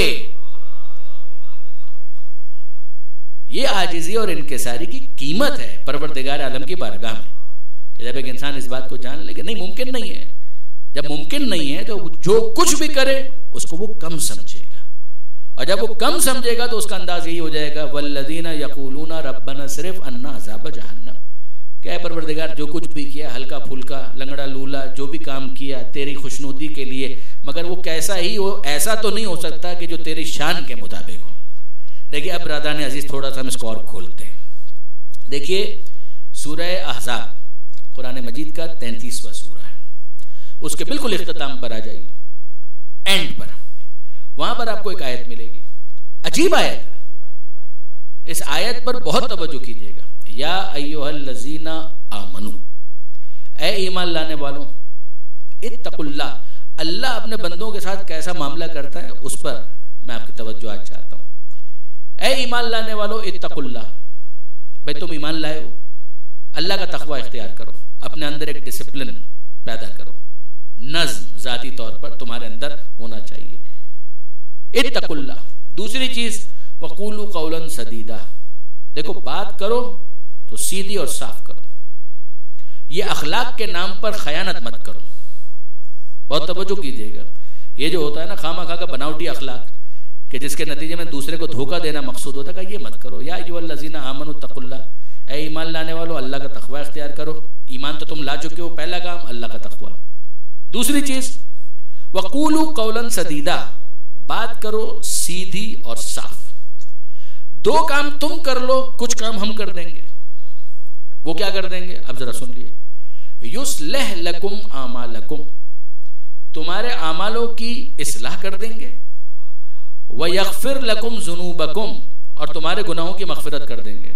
ये आजिज़ी और इनकिसारी की कीमत है परवरदिगार आलम की बारगाह में, कि जब एक इंसान इस बात को जान ले कि नहीं मुमकिन नहीं है, जब मुमकिन नहीं है तो जो कुछ भी करे उसको वो कम समझेगा, और जब वो कम समझेगा तो उसका अंदाज यही हो जाएगा, वल्लज़ीना यक़ूलूना रब्बना सिर्फ अन्ना अज़ाब जहन्नम, क्या परवरदिगार जो कुछ भी किया हल्का फुल्का लंगड़ा लूला जो भी काम किया तेरी खुशनुदी के लिए, मगर वो कैसा ही हो, ऐसा तो नहीं हो सकता कि जो तेरी शान के मुताबिक हो। देखिए अब बरादरान अजीज थोड़ा सा हम इसको और खोलते हैं। देखिए सूरह अहज़ाब कुरान मजीद का 33वां सूरा है, उसके बिल्कुल इख्तिताम पर आ जाइए, एंड पर, वहां पर आपको एक आयत मिलेगी, अजीब आयत है। इस आयत पर बहुत तवज्जो कीजिएगा। या अय्युहल्लज़ीना आमनू, ऐ ईमान लाने वालों, इत्तकुल्लाह, अल्लाह अपने बंदों के साथ कैसा मामला करता है उस पर मैं आपकी तवज्जो आज चाहता हूं। ऐ ईमान लाने वालों इत्तकुल्लाह, भाई तुम ईमान लाए हो, अल्लाह का तक़वा इख्तियार करो, अपने अंदर एक डिसिप्लिन पैदा करो, नज़्म ज़ाती तौर पर तुम्हारे अंदर होना चाहिए। इत्तकुल्लाह। दूसरी चीज वक़ूलू क़ौलन सदीदा, देखो बात करो तो सीधी और साफ करो, ये अखलाक के नाम पर खयानत मत करो। बहुत तवज्जो कीजिएगा, ये जो होता है ना खामा का बनावटी अखलाक कि जिसके नतीजे में दूसरे को धोखा देना मकसूद होता है, ये मत करो। या अय्युहल्लज़ीना आमनू तक़ुल्लाह, ऐ ईमान लाने वालों अल्लाह का तक़वा इख्तियार करो। ईमान तो तुम ला चुके हो, पहला काम अल्लाह का तक़वा। दूसरी चीज वक़ूलू क़ौलन सदीदा, बात करो सीधी और साफ। दो काम तुम कर लो, कुछ काम हम कर देंगे। वो क्या कर देंगे अब जरा सुन लिए। युस्लिह लकुम आमालकुम, तुम्हारे आमालों की इस्लाह कर देंगे। व यग़फिर लकुम ज़ुनूबकुम, और तुम्हारे गुनाहों की मग़फ़िरत कर देंगे।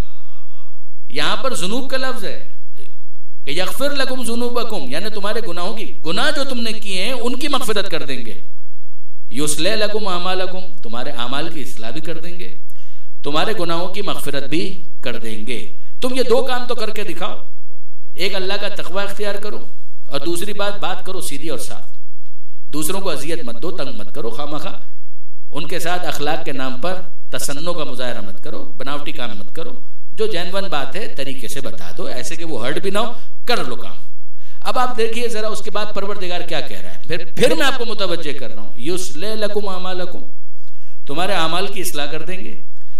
यहां पर जुनूब का लफ्ज है, यग़फिर लकुम ज़ुनूबकुम, यानी तुम्हारे गुनाहों की, गुनाह जो तुमने किए हैं उनकी मग़फ़िरत कर देंगे। युस्लिह लकुम आमालकुम, तुम्हारे आमाल की इस्लाह भी कर देंगे, तुम्हारे गुनाहों की मग़फ़िरत भी कर देंगे। तुम ये दो काम तो करके दिखाओ, एक अल्लाह का तक़वा इख्तियार करो और दूसरी बात करो सीधी और साफ। दूसरों को अजियत मत दो, तंग मत करो, खामखा उनके साथ अखलाक के नाम पर तसन्नो का मुजाहरा मत करो, बनावटी काम मत करो। जो जेन्युइन बात है तरीके से बता दो, ऐसे कि वो हर्ट भी ना हो, कर लो काम। अब आप देखिए जरा उसके बाद परवरदिगार क्या कह रहा है, फिर मैं आपको मुतवज्जे कर रहा हूं। युस्लिह लकुम आमालकुम, तुम्हारे अमाल की इस्लाह कर देंगे।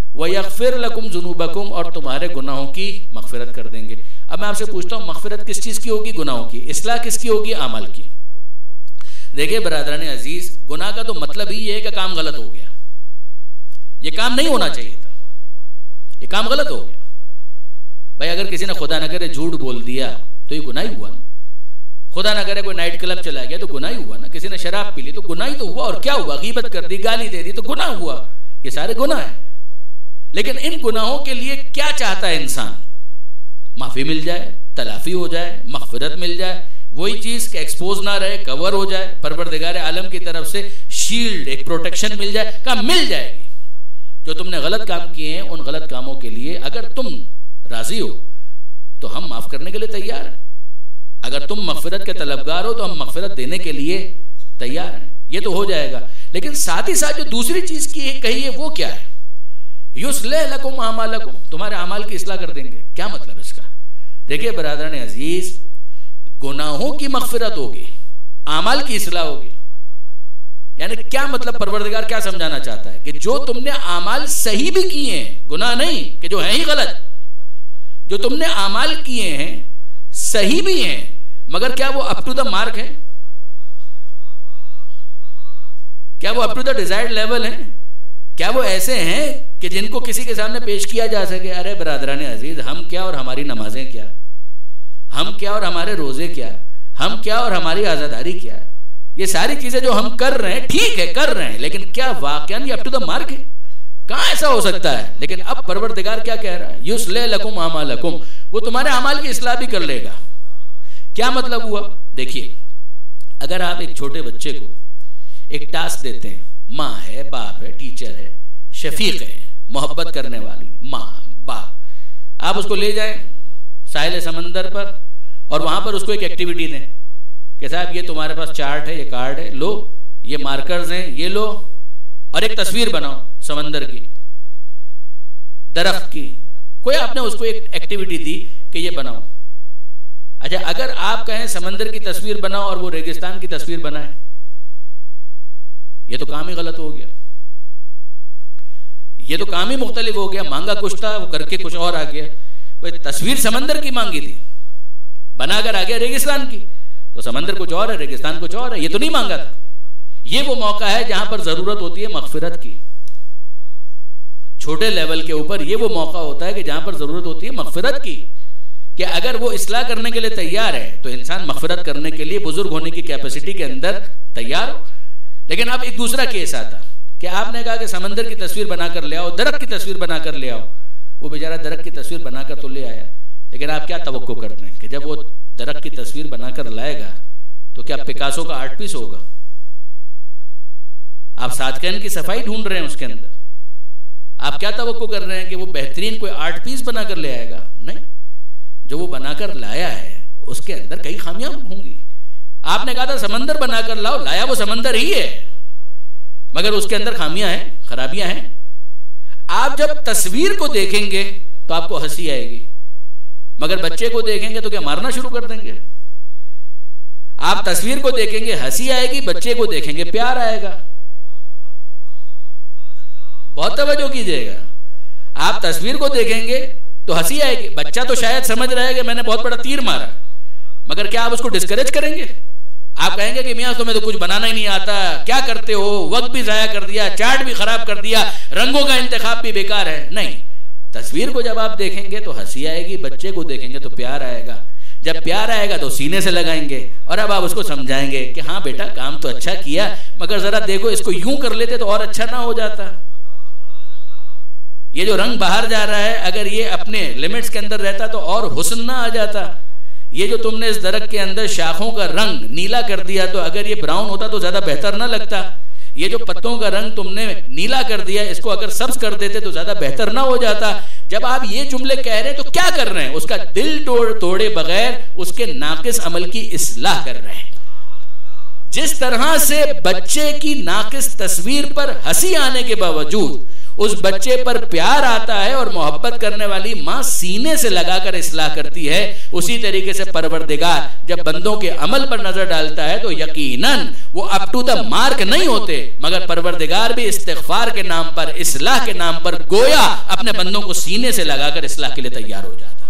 वयग़फ़िर लकुम ज़ुनूबकुम, और तुम्हारे गुनाहों की मग़फ़िरत कर देंगे। अब मैं आपसे पूछता हूँ, मग़फ़िरत किस चीज़ की होगी? गुनाहों की। इस्लाह किसकी होगी? आमाल की। देखिए बरादरान अजीज, गुनाह का तो मतलब ही है कि काम गलत हो गया, ये काम नहीं होना चाहिए था, ये काम गलत हो गया। भाई अगर किसी ने खुदा न करे झूठ बोल दिया तो ये गुनाह ही हुआ ना, खुदा ना करे कोई नाइट क्लब चला गया तो गुनाह ही हुआ ना, किसी ने शराब पी ली तो गुनाह ही तो हुआ, और क्या हुआ? गीबत कर दी, गाली दे दी तो गुनाह हुआ। ये सारे गुनाह है। लेकिन इन गुनाहों के लिए क्या चाहता है इंसान? माफी मिल जाए, तलाफी हो जाए, मग़फ़िरत मिल जाए, वही चीज के एक्सपोज ना रहे, कवर हो जाए, परवरदिगार आलम की तरफ से शील्ड, एक प्रोटेक्शन मिल जाए। काम मिल जाएगी। जो तुमने गलत काम किए हैं उन गलत कामों के लिए अगर तुम राजी हो तो हम माफ करने के लिए तैयार हैं। अगर तुम मग़फ़िरत के तलबगार हो तो हम मग़फ़िरत देने के लिए तैयार हैं। ये तो हो जाएगा। लेकिन साथ ही साथ जो दूसरी चीज की कही है वो क्या है? युस्लिह लकुम आमालकुम, तुम्हारे अमाल की इस्लाह कर देंगे। क्या मतलब इसका? देखिए बरादरान अजीज, गुनाहों की मग़फ़िरत होगी, आमाल की इस्लाह होगी। यानी क्या मतलब? परवरदिगार क्या समझाना चाहता है कि जो तुमने आमाल सही भी किए हैं, गुनाह नहीं कि जो है ही गलत, जो तुमने आमाल किए हैं सही भी हैं, मगर क्या वो अप टू द मार्क है? क्या वो up to the desired level है? क्या वो ऐसे हैं कि जिनको किसी के सामने पेश किया जा सके? अरे बरादरान अजीज, हम क्या और हमारी नमाजें क्या, हम क्या और हमारे रोजे क्या, हम क्या और हमारी आजादारी क्या, ये सारी चीजें जो हम कर रहे हैं ठीक है, कर रहे हैं, लेकिन क्या वाकई ये अप टू द मार्क है? कहां ऐसा हो सकता है? लेकिन अब परवरदिगार क्या कह रहा है? युस्लिह लकुम आमालकुम, वो तुम्हारे अमाल की इस्लाह भी कर लेगा। क्या मतलब हुआ? देखिए, अगर आप एक छोटे बच्चे को एक टास्क देते हैं, माँ है, बाप है, टीचर है, शफीक है, मोहब्बत करने वाली माँ बाप, आप उसको ले जाएं साहिल समंदर पर और वहां पर उसको एक एक्टिविटी दें कि साहब ये तुम्हारे पास चार्ट है, ये कार्ड है, लो, ये मार्कर्स हैं, ये लो, और एक तस्वीर बनाओ समंदर की, दरख्त की, कोई आपने उसको एक एक्टिविटी दी कि ये बनाओ। अच्छा, अगर आप कहें समंदर की तस्वीर बनाओ और वो रेगिस्तान की तस्वीर बनाए, ये तो काम ही गलत हो गया, ये तो काम ही मुख्तलिफ हो गया। मांगा कुछ था, वो करके कुछ और आ गया। भाई तस्वीर समंदर की मांगी थी, बनाकर आ गया रेगिस्तान की, तो समंदर कुछ और है, रेगिस्तान कुछ और है। ये तो नहीं मांगा था। ये वो मौका है जहां पर जरूरत होती है मग़फ़िरत की। छोटे लेवल के ऊपर ये वो मौका होता है कि जहां पर जरूरत होती है मग़फ़िरत की, कि अगर वो इस्लाह करने के लिए तैयार है तो इंसान मग़फ़िरत करने के लिए बुजुर्ग होने की कैपेसिटी के अंदर तैयार हो। लेकिन अब एक दूसरा केस आता कि आपने कहा कि समंदर की तस्वीर बनाकर ले आओ, दरख्त की तस्वीर बनाकर ले आओ। वो बेचारा दरख्त की तस्वीर बनाकर तो ले आया, लेकिन आप क्या तवक्को करते हैं कि जब वो दरख्त की तस्वीर बनाकर लाएगा तो क्या पिकासो का आर्ट पीस होगा? आप सादकैन की सफाई ढूंढ रहे हैं उसके अंदर, आप क्या तवक्को कर रहे हैं कि वो बेहतरीन कोई आर्ट पीस बनाकर ले आएगा? नहीं, जो वो बनाकर लाया है उसके अंदर कई खामियां होंगी। आपने कहा था समंदर बनाकर लाओ, लाया वो समंदर ही है, मगर उसके अंदर खामियां हैं, खराबियां हैं। आप जब तस्वीर को देखेंगे तो आपको हंसी आएगी, मगर बच्चे को देखेंगे तो क्या मारना शुरू कर देंगे? आप तस्वीर को देखेंगे हंसी आएगी, बच्चे को देखेंगे प्यार आएगा। बहुत तवज्जो कीजिएगा। आप तस्वीर को देखेंगे तो हंसी आएगी, बच्चा तो शायद समझ रहा है कि मैंने बहुत बड़ा तीर मारा, मगर क्या आप उसको डिस्करेज करेंगे? आप कहेंगे कि मियां तुम्हें तो कुछ बनाना ही नहीं आता, क्या करते हो, वक्त भी जाया कर दिया, चार्ट भी खराब कर दिया, रंगों का इंतखाब भी बेकार है। नहीं, तस्वीर को जब आप देखेंगे तो हंसी आएगी, बच्चे को देखेंगे तो प्यार आएगा। जब प्यार आएगा तो सीने से लगाएंगे और अब आप उसको समझाएंगे कि हाँ बेटा काम तो अच्छा किया, मगर जरा देखो इसको यूं कर लेते तो और अच्छा ना हो जाता। ये जो रंग बाहर जा रहा है, अगर ये अपने लिमिट्स के अंदर रहता तो और हुस्न ना आ जाता। ये जो तुमने इस दरख्त के अंदर शाखों का रंग नीला कर दिया, तो अगर ये ब्राउन होता तो ज्यादा बेहतर ना लगता। ये जो पत्तों का रंग तुमने नीला कर दिया, इसको अगर सब्ज कर देते तो ज्यादा बेहतर ना हो जाता। जब आप ये जुमले कह रहे हैं तो क्या कर रहे हैं? उसका दिल तोड़े बगैर उसके नाकिस अमल की इस्लाह कर रहे हैं। जिस तरह से बच्चे की नाकिस तस्वीर पर हंसी आने के बावजूद उस बच्चे पर प्यार आता है और मोहब्बत करने वाली मां सीने से लगाकर इस्लाह करती है। उसी तरीके से परवरदिगार जब बंदों के अमल पर नजर डालता है तो यकीनन वो अप टू द मार्क नहीं होते, मगर परवरदिगार भी इस्तिग़फ़ार के नाम पर, इस्लाह के नाम पर गोया अपने बंदों को सीने से लगाकर इस्लाह के लिए तैयार हो जाता है।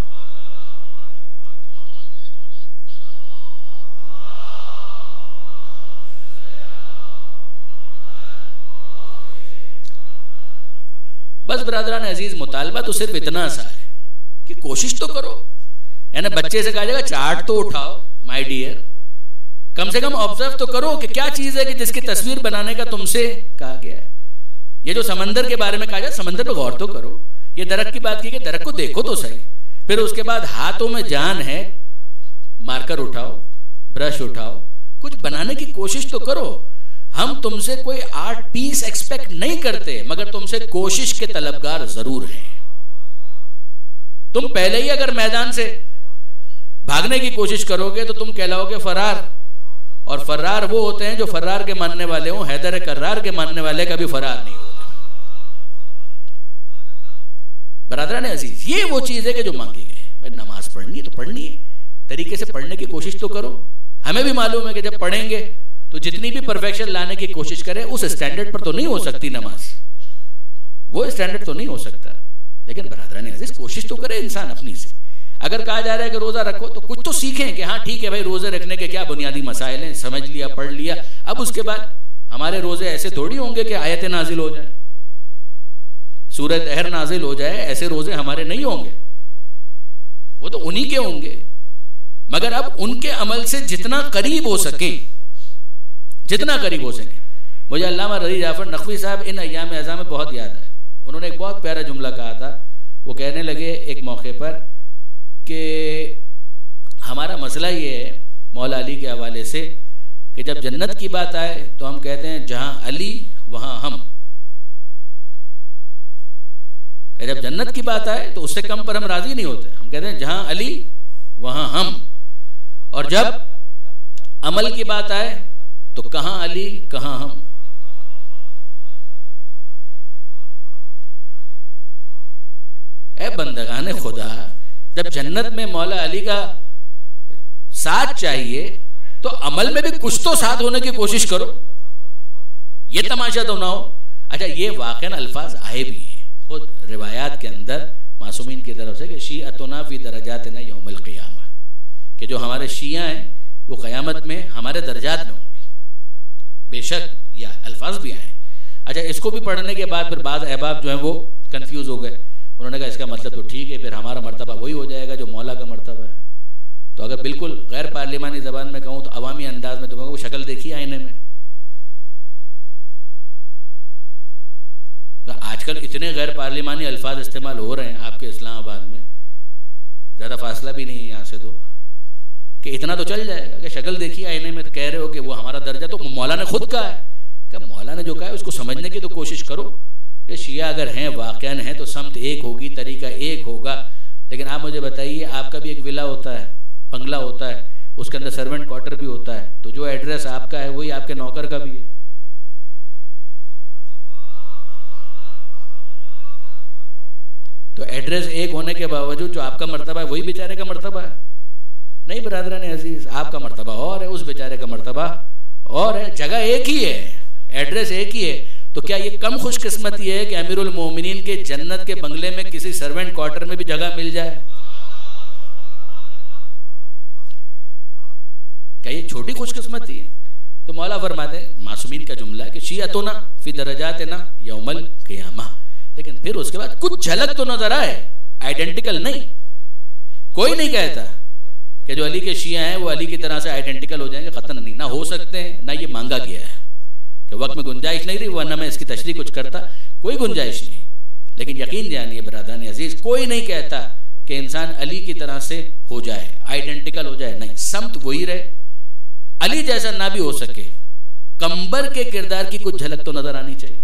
बस ब्रदरान अजीज, मुतालबा तो सिर्फ इतना सा है कि कोशिश तो करो। यानी बच्चे से कहा जाएगा चार्ट तो उठाओ माय डियर, कम से कम ऑब्जर्व तो करो कि क्या चीज है कि जिसकी तस्वीर बनाने का तुमसे कहा गया है। ये जो समंदर के बारे में कहा जाए, समंदर पर गौर तो करो। ये दरख्त की बात की कि दरख्त को देखो तो सही। फिर उसके बाद हाथों में जान है, मार्कर उठाओ, ब्रश उठाओ, कुछ बनाने की कोशिश तो करो। हम तुमसे कोई आर्ट पीस एक्सपेक्ट नहीं करते, मगर तुमसे कोशिश के तलबगार जरूर हैं। तुम पहले ही अगर मैदान से भागने की कोशिश करोगे तो तुम कहलाओगे फरार, और फरार वो होते हैं जो फरार के मानने वाले हों। हैदर कर्रार के मानने वाले कभी फरार नहीं होते। बरादरान अजीज, ये वो चीज है कि जो मांगी गई। भाई नमाज पढ़नी है तो पढ़नी है, तरीके से पढ़ने की कोशिश तो करो। हमें भी मालूम है कि जब पढ़ेंगे तो जितनी भी परफेक्शन लाने की कोशिश करें, उस स्टैंडर्ड पर तो नहीं हो सकती नमाज, वो स्टैंडर्ड तो नहीं हो सकता। लेकिन बरादरान अजीज, कोशिश तो करे इंसान अपनी से। अगर कहा जा रहा है कि रोजा रखो तो कुछ तो सीखें कि हाँ ठीक है भाई, रोजे रखने के क्या बुनियादी मसाइल हैं, समझ लिया, पढ़ लिया। अब उसके बाद हमारे रोजे ऐसे थोड़ी होंगे कि आयतें नाजिल हो जाए, सूरह तहर नाजिल हो जाए, ऐसे रोजे हमारे नहीं होंगे। वो तो उन्हीं के होंगे, मगर अब उनके अमल से जितना करीब हो सके, जितना करीब हो सके। मुझे अल्लामा रज़ी जाफर नकवी साहब इन अय्याम अज़ा में बहुत याद है। उन्होंने एक बहुत प्यारा जुमला कहा था। वो कहने लगे एक मौके पर कि हमारा मसला ये है मौला अली के हवाले से कि जब जन्नत की बात आए तो हम कहते हैं जहां अली वहां हम। जब जन्नत की बात आए तो उससे कम पर हम राजी नहीं होते, हम कहते हैं जहां अली वहां हम। और जब अमल की बात आए तो कहां अली कहां हम। ए बंदगाने खुदा, जब जन्नत में मौला अली का साथ चाहिए तो अमल में भी कुछ तो साथ होने की कोशिश करो। ये तमाशा तो ना हो। अच्छा, ये वाक़ई अल्फाज आए भी हैं खुद रिवायात के अंदर मासूमीन की तरफ से कि शीअतुना फी दरजातिना यौमल क़ियामा, कि जो हमारे शिया हैं वो क़यामत में हमारे दर्जात में होंगे। बेशक ये अल्फाज भी आए। अच्छा, इसको भी पढ़ने के बाद फिर बाद अहबाब जो है वो कंफ्यूज हो गए। उन्होंने कहा इसका मतलब तो ठीक है, फिर हमारा मर्तबा वही हो जाएगा जो मौला का मर्तबा है। तो अगर बिल्कुल गैर पार्लिमानी जबान में कहूँ तो अवामी अंदाज में तुम्हें वो शक्ल देखी आईने में। तो आजकल इतने गैर पार्लिमानी अल्फाज इस्तेमाल हो रहे हैं आपके इस्लामाबाद में, ज़्यादा फासला भी नहीं है यहाँ से, तो कि इतना तो चल जाएगा कि शक्ल देखी आईने में तो कह रहे हो कि वो हमारा दर्जा तो मौला ने खुद कहा है। क्या मौला ने जो कहा है उसको समझने की तो कोशिश करो कि शिया अगर हैं वाक़यान हैं तो समत एक होगी, तरीका एक होगा। लेकिन आप मुझे बताइए, आपका भी एक विला होता है, बंगला होता है, उसके अंदर सर्वेंट क्वार्टर भी होता है, तो जो एड्रेस आपका है वही आपके नौकर का भी है। तो एड्रेस एक होने के बावजूद जो आपका मर्तबा है वही बेचारे का मर्तबा है। नहीं बरादरान अजीज, आपका मर्तबा और है, उस बेचारे का मर्तबा और है। जगह एक ही है, एड्रेस एक ही है। तो क्या ये कम खुशकिस्मती है कि अमीरुल मोमिनीन के जन्नत के बंगले में किसी सर्वेंट क्वार्टर में भी जगह मिल जाए? क्या ये छोटी खुशकिस्मती है? तो मौला फरमाते हैं, मासूमीन का जुमला है कि शीअतुना फी दरजातिना यौमल क़ियामा। लेकिन फिर उसके बाद कुछ झलक तो नजर आए, आइडेंटिकल नहीं। कोई नहीं कहता कि जो अली के शिया हैं वो अली की तरह से आइडेंटिकल हो जाएंगे, कतन नहीं, ना हो सकते हैं, ना ये मांगा गया है कि वक्त में गुंजाइश नहीं रही, वरना मैं इसकी तशरीह कुछ करता। कोई गुंजाइश नहीं। लेकिन यकीन जानिए बरादरान अजीज, कोई नहीं कहता कि इंसान अली की तरह से हो जाए, आइडेंटिकल हो जाए, नहीं, समत वही रहे। अली जैसा ना भी हो सके, कंबर के किरदार की कुछ झलक तो नजर आनी चाहिए।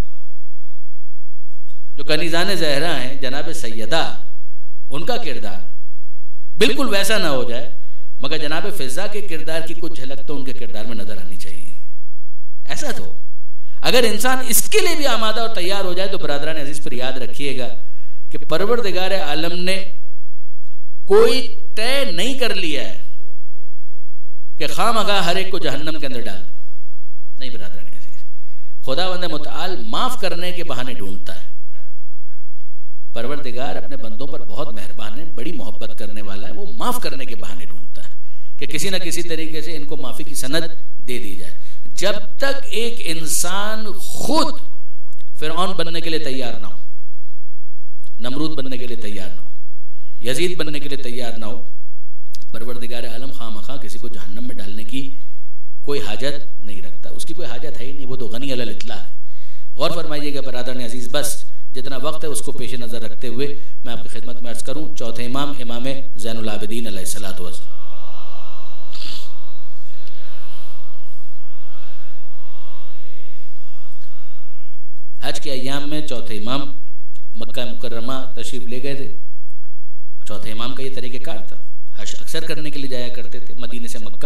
जो कनीजान ज़हरा हैं जनाब सैयदा, उनका किरदार बिल्कुल वैसा ना हो जाए, मगर जनाब फिजा के किरदार की कुछ झलक तो उनके किरदार में नजर आनी चाहिए। ऐसा तो अगर इंसान इसके लिए भी आमादा और तैयार हो जाए तो बरादरान अजीज पर याद रखिएगा कि परवरदिगार आलम ने कोई तय नहीं कर लिया है कि खामखा हर एक को जहन्नम के अंदर डाल दे। नहीं बरादरान अजीज, खुदावंद मुतआल माफ करने के बहाने ढूंढता है। परवरदिगार अपने बंदों पर बहुत मेहरबान है, बड़ी मोहब्बत करने वाला है। वो माफ करने के बहाने ढूंढता है कि किसी न किसी तरीके से इनको माफी की सनद दे दी जाए। जब तक एक इंसान खुद फिरौन बनने के लिए तैयार ना हो, नमरूद बनने के लिए तैयार ना हो, यजीद बनने के लिए तैयार ना हो, परवरदिगार आलम खामखा किसी को जहन्नम में डालने की कोई हाजत नहीं रखता। उसकी कोई हाजत है ही नहीं, वो तो गनी अलल इत्ला है। गौर फरमाइएगा बरादरान अजीज, बस जितना वक्त है उसको पेश नजर रखते हुए मैं आपकी खिदमत में अर्ज करूं चौथे इमाम इमाम ज़ैनुल आबिदीन अलैहिस्सलातु वस्सलाम। हज के अय्याम में चौथे इमाम मक्का मुकर्रमा तशरीफ ले गए थे। चौथे इमाम का ये तरीक़ेकार था, हज अक्सर करने के लिए जाया करते थे मदीने से मक्का।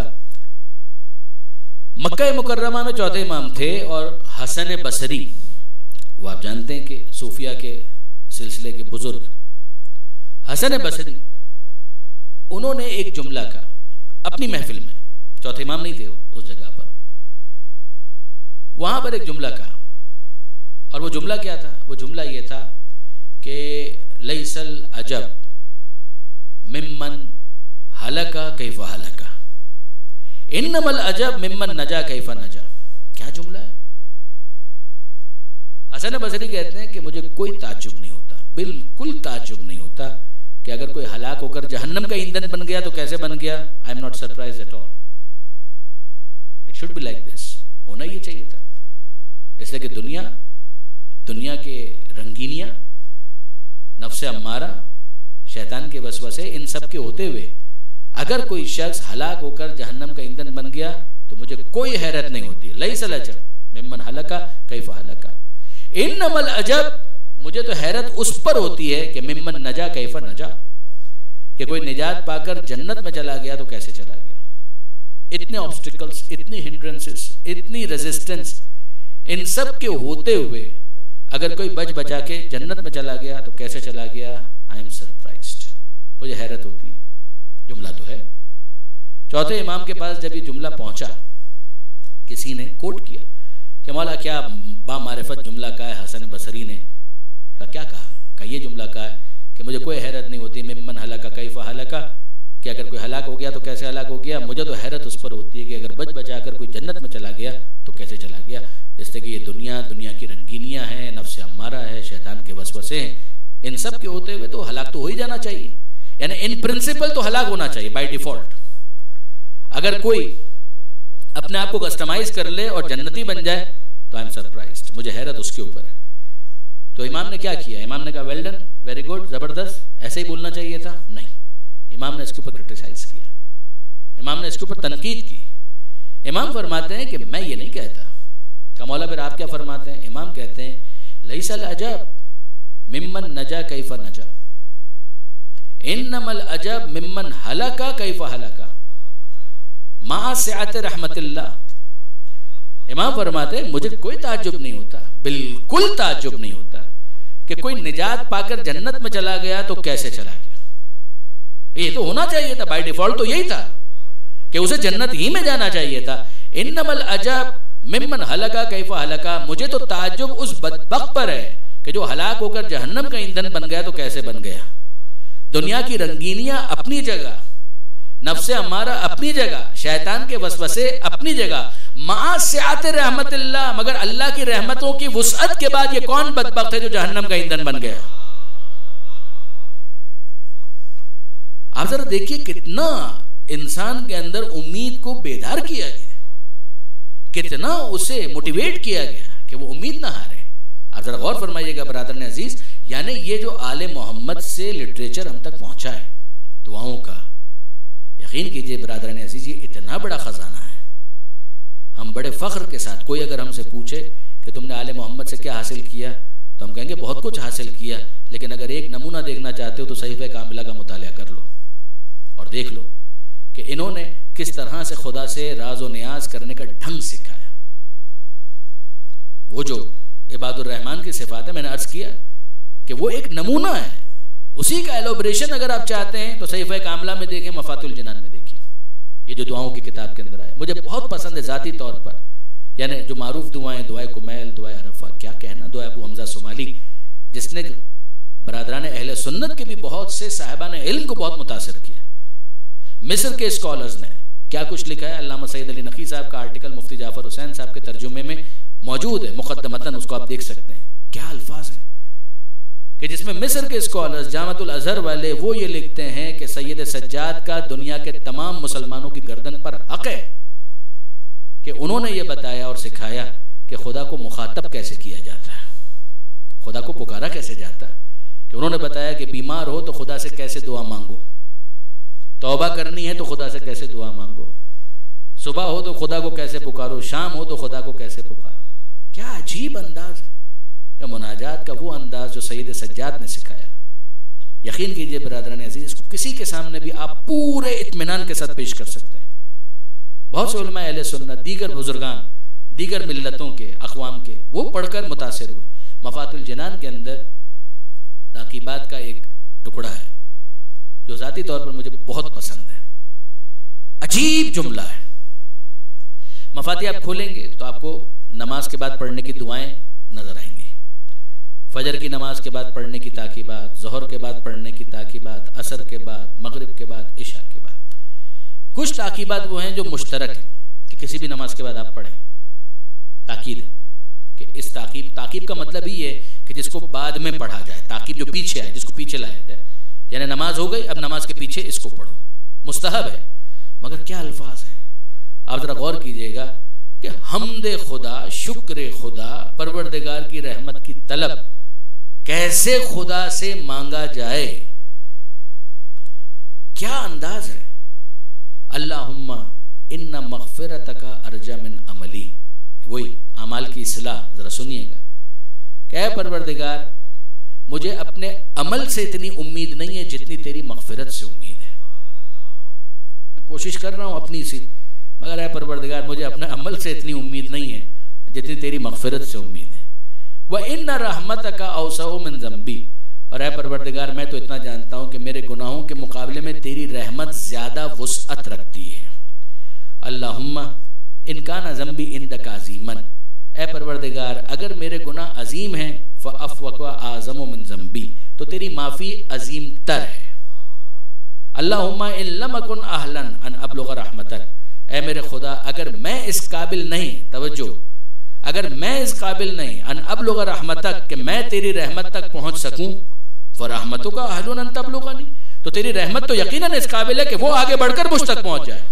मक्का मुकर्रमा में चौथे इमाम थे और हसन बसरी, वो आप जानते हैं कि सूफिया के सिलसिले के बुजुर्ग हसन बसरी, उन्होंने एक जुमला कहा अपनी महफिल में। चौथे इमाम नहीं थे उस जगह पर, वहां पर एक जुमला कहा। और वो जुमला क्या था? वो जुमला ये था कि लैसल अजब मिम्मन हलका कैफ हलका, इन्नमल अजब मिम्मन नजा कैफ नजा। क्या जुमला है? हसन बसरी कहते हैं कि मुझे कोई ताज्जुब नहीं होता, बिल्कुल ताज्जुब नहीं होता कि अगर कोई हलाक होकर जहन्नम का ईंधन बन गया तो कैसे बन गया। I am not surprised at all, it should be like this, होना ही चाहिए था। इसलिए कि दुनिया के रंगीनियां, नफ्स अम्मारा, शैतान के वसवसे, इन सब के होते हुए अगर कोई शख्स हलाक होकर जहन्नम का ईंधन बन गया तो मुझे कोई हैरत नहीं होती। लैसल अजब मिम्मन हलका कैफ हलका, इन्नमल अजब, मुझे तो हैरत उस पर होती है कि मिम्मन नजा कैफ नजा, कि कोई निजात पाकर जन्नत में चला गया तो कैसे चला गया। इतने ऑब्स्टिकल्स, इतनी हिंड्रेंसेस, इतनी रेजिस्टेंस, इन सब के होते हुए अगर कोई बच बचा के जन्नत में चला गया तो कैसे चला गया। आई एम सरप्राइज्ड, मुझे हैरत होती है। जुमला तो है। चौथे इमाम के पास जब ये जुमला पहुंचा, किसी ने कोट किया कि मौला क्या बामारिफत जुमला कहा है हसन बसरी ने। क्या कहा? ये जुमला कहा है कि मुझे कोई हैरत नहीं होती मिम्मन हलका कैफ हलका, कि अगर कोई हलाक हो गया तो कैसे हलाक हो गया। मुझे तो हैरत उस पर होती है कि अगर बच बचा कर कोई जन्नत में चला गया तो कैसे चला गया। इसलिए कि ये दुनिया की रंगीनियां हैं, नफ्स अम्मारा है, शैतान के वसवसे हैं, इन सब के होते हुए तो हलाक तो हो ही जाना चाहिए। यानी इन प्रिंसिपल तो हलाक होना चाहिए बाय डिफॉल्ट। अगर कोई अपने आप को कस्टमाइज कर ले और जन्नती बन जाए तो आई एम सरप्राइज्ड, मुझे हैरत उसके ऊपर है। तो इमाम ने क्या किया? इमाम ने कहा वेल डन, वेरी गुड, जबरदस्त, ऐसे ही बोलना चाहिए था। नहीं, इमाम ने इसके ऊपर क्रिटिसाइज किया, इमाम ने इसके ऊपर तनकीद की। इमाम फरमाते हैं कि मैं ये नहीं कहता। का मौला फिर आप क्या फरमाते हैं? इमाम कहते हैं लैसल अजब मिम्मन नजा कैफ नजा, इन्नमल अजब मिम्मन हलका कैफ हलका मा सिअत रहमतिल्लाह। इमाम फरमाते हैं मुझे कोई ताज्जुब नहीं होता, बिल्कुल ताज्जुब नहीं होता कि कोई निजात पाकर जन्नत में चला गया तो कैसे चला गया। ये तो होना चाहिए था, बाय डिफॉल्ट तो यही था कि उसे जन्नत ही में जाना चाहिए था। इन्नमल अजब मिम्मन हलका कैफ हलका, मुझे तो ताज्जुब उस बदबख्त पर है कि जो हलाक होकर जहन्नम का ईंधन बन गया तो कैसे बन गया। दुनिया की रंगीनियां अपनी जगह, नफ्से अम्मारा अपनी जगह, शैतान के वसवसे अपनी जगह, मा सिअत रहमतिल्लाह, मगर अल्लाह की रहमतों की वुसअत के बाद ये कौन बदबख्त है जो जहन्नम का ईंधन बन गया। आप जरा देखिए कितना इंसान के अंदर उम्मीद को बेदार किया गया, कितना उसे मोटिवेट किया गया कि वो उम्मीद ना हारे। आप जरा गौर फरमाइएगा बरादर अजीज, यानी ये जो आले मोहम्मद से लिटरेचर हम तक पहुंचा है दुआओं का, यकीन कीजिए बरादर अजीज ये इतना बड़ा खजाना है। हम बड़े फख्र के साथ, कोई अगर हमसे पूछे कि तुमने आले मोहम्मद से क्या हासिल किया तो हम कहेंगे बहुत कुछ हासिल किया, लेकिन अगर एक नमूना देखना चाहते हो तो सहीफ़े कामिला का मुतालिया कर लो और देख लो कि इन्होंने किस तरह से खुदा से राज और नियाज करने का ढंग सिखाया। वो जो इबादुर रहमान की सिफात है, मैंने अर्ज किया कि वो एक नमूना है, उसी का एलोब्रेशन अगर आप चाहते हैं तो सहीफा कामला में देखें, मफातुल जिनान में देखिए, ये जो दुआओं की किताब के अंदर आए, मुझे बहुत पसंद है जाती तौर पर। यानी जो मारूफ दुआएं, दुआए कुमैल, दुआए अरफा, क्या कहना, दुआ अबू हमजा सुमाली, जिसने बरादरान अहले सुन्नत के भी बहुत से साहिबान इल्म को बहुत मुतासिर किया। मिस्र के स्कॉलर्स ने क्या कुछ लिखा है, अल्लामा सईद अली नकी साहब का आर्टिकल मुफ्ती जाफर हुसैन साहब के तर्जुमे में मौजूद है, मुक़द्दमतन उसको आप देख सकते हैं। क्या अल्फाज हैं कि जिसमें मिस्र के स्कॉलर्स, जामतुल अज़हर वाले, वो ये लिखते हैं कि सैयद सज्जाद का दुनिया के तमाम मुसलमानों की गर्दन पर हक है कि उन्होंने ये बताया और सिखाया कि खुदा को मुखातब कैसे किया जाता है, खुदा को पुकारा कैसे जाता है। कि उन्होंने बताया कि बीमार हो तो खुदा से कैसे दुआ मांगो, तौबा करनी है तो खुदा से कैसे दुआ मांगो, सुबह हो तो खुदा को कैसे पुकारो, शाम हो तो खुदा को कैसे पुकारो। क्या अजीब अंदाज है मुनाजात का, वो अंदाज जो सैयद सज्जाद ने सिखाया। यकीन कीजिए बिरादरान अजीज, इसको किसी के सामने भी आप पूरे इत्मीनान के साथ पेश कर सकते हैं। बहुत से उलमा अहले सुन्नत, दीगर बुजुर्गान, दीगर मिल्लतों के, अक़वाम के, वो पढ़कर मुतासिर हुए। मफातुल जिनान के अंदर ताकीबात का एक टुकड़ा है जो ज़ाती तौर पर मुझे बहुत पसंद है। अजीब जुमला है। मफाती आप खोलेंगे तो आपको नमाज के बाद पढ़ने की दुआएं नजर आएंगी। फजर की नमाज के बाद पढ़ने की ताकीबात, ज़ोहर के बाद पढ़ने की ताकीबात, असर के बाद, मगरिब के बाद, इशा के बाद। कुछ ताकीबात वो हैं जो मुश्तरक हैं कि किसी भी नमाज के बाद आप पढ़ें। ताकीद है कि इस ताकीब का मतलब ही है कि जिसको बाद में पढ़ा जाए, ताकीब जो पीछे आए, जिसको पीछे लाया जाए। यानी नमाज हो गई, अब नमाज के पीछे इसको पढ़ो, मुस्तहब है। मगर क्या अल्फाज हैं, आप जरा गौर कीजिएगा कि हमदे खुदा, शुक्र खुदा, परवरदिगार की रहमत की तलब कैसे खुदा से मांगा जाए। क्या अंदाज है। अल्लाहुम्मा इन्ना मग़फ़िरतका अर्जा मिन अमली, वही अमाल की इस्लाह। जरा सुनिएगा, क्या परवरदिगार, मुझे अपने अमल से इतनी उम्मीद नहीं है जितनी तेरी मग़फ़िरत से उम्मीद है। मैं कोशिश कर रहा हूं अपनी सी, मगर है परवरदिगार, मुझे अपने अमल से इतनी उम्मीद नहीं है जितनी तेरी मग़फ़िरत से उम्मीद है। व इन्ना रहमतका औसअ मिन ज़ंबी, और है परवरदिगार, मैं तो इतना जानता हूं कि मेरे गुनाहों के मुकाबले में तेरी रहमत ज्यादा वुसअत रखती है। अल्लाहुम्मा इन काना ज़ंबी इंदका अज़ीमन, ऐ परवरदिगार, अगर मेरे गुनाह अजीम हैं फ़अफ़्वका आज़म मिन ज़ंबी, तो तेरी माफ़ी अजीम तर है। अल्लाहुम्मा इन लम अकुन अहलन अन अब्लुग़ रहमतक, ऐ मेरे खुदा, अगर मैं इस काबिल नहीं, तवज्जो, अगर मैं इस काबिल नहीं, अन अब्लुग़ रहमतक, कि मैं तेरी रहमत तक पहुंच सकूं, फ़रहमतुका अहलुन अन तब्लुग़नी, तो तेरी रहमत तो यकीनन इस काबिल है कि वो आगे बढ़कर मुझ तक पहुंच जाए।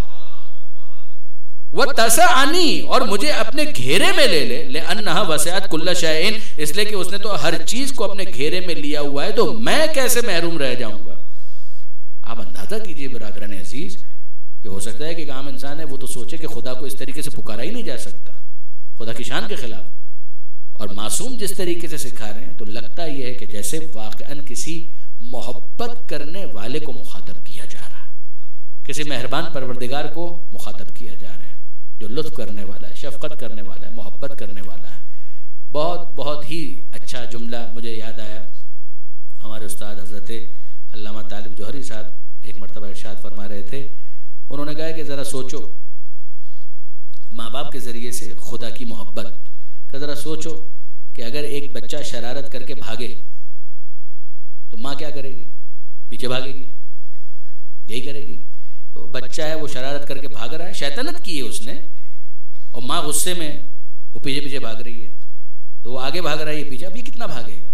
वह तसअनी, और मुझे अपने घेरे में ले अन्नहा वसिअत कुल्ल शैइन, इसलिए कि उसने तो हर चीज को अपने घेरे में लिया हुआ है, तो मैं कैसे महरूम रह जाऊंगा। आप अंदाजा कीजिए बिरादरान अजीज, कि हो सकता है कि आम इंसान है वो तो सोचे कि खुदा को इस तरीके से पुकारा ही नहीं जा सकता, खुदा की शान के खिलाफ। और मासूम जिस तरीके से सिखा रहे हैं तो लगता यह है कि जैसे वाकअन किसी मोहब्बत करने वाले को मुखातब किया जा रहा है, किसी मेहरबान परवरदिगार को मुखातब किया जा रहा है, जो लुत्फ करने वाला है, शफकत करने वाला है, मोहब्बत करने वाला है। बहुत ही अच्छा जुमला मुझे याद आया। हमारे उस्ताद हज़रत अल्लामा तालिब जौहरी साहब एक मरतबा इरशाद फरमा रहे थे, उन्होंने कहा कि ज़रा सोचो, माँ बाप के ज़रिए से खुदा की मोहब्बत का ज़रा सोचो कि अगर एक बच्चा शरारत करके भागे तो माँ क्या करेगी, पीछे भागेगी, यही करेगी। तो बच्चा है वो शरारत करके भाग रहा है, शैतानत की है उसने, और माँ गुस्से में वो पीछे पीछे भाग रही है, तो वो आगे भाग रहा है, ये पीछे। अब ये कितना भागेगा,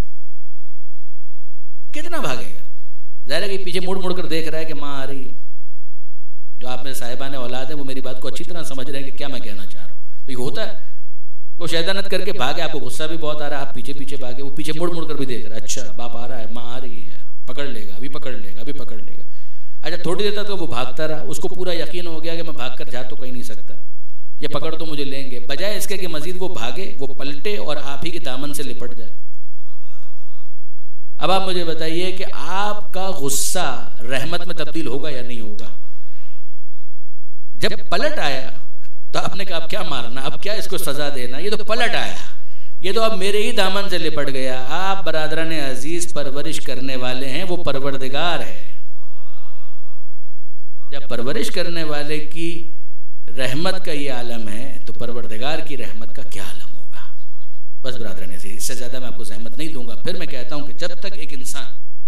कितना भागेगा। ज़ाहिर है कि पीछे मुड़ मुड़ कर देख रहा है कि माँ आ रही है। जो आप में साहिबान औलाद है वो मेरी बात को अच्छी तरह समझ रहे हैं कि क्या मैं कहना चाह रहा हूँ। तो ये होता है, वो शैतानत करके भागे, आपको गुस्सा भी बहुत आ रहा है, आप पीछे पीछे भागे, वो पीछे मुड़ मुड़ कर भी देख रहा है, अच्छा बाप आ रहा है, माँ आ रही है, पकड़ लेगा, अभी पकड़ लेगा, अभी पकड़ लेगा। अच्छा थोड़ी देर तक तो वो भागता रहा, उसको पूरा यकीन हो गया कि मैं भाग कर जा तो कहीं नहीं सकता, ये पकड़ तो मुझे लेंगे। बजाय इसके कि मजीद वो भागे, वो पलटे और आप ही के दामन से लिपट जाए। अब आप मुझे बताइए कि आपका गुस्सा रहमत में तब्दील होगा या नहीं होगा। जब पलट आया तो आपने कहा अब क्या मारना, अब क्या इसको सजा देना, ये तो पलट आया, ये तो अब मेरे ही दामन से लिपट गया। आप बरादरान अजीज परवरिश करने वाले हैं, वो परवरदिगार है। जब परवरिश करने वाले की रहमत का ये आलम है तो परवरदिगार की रहमत का क्या आलम होगा। बस बरादरान अजीज, इससे ज्यादा मैं आपको जहमत नहीं दूंगा। फिर मैं कहता हूं कि जब तक एक इंसान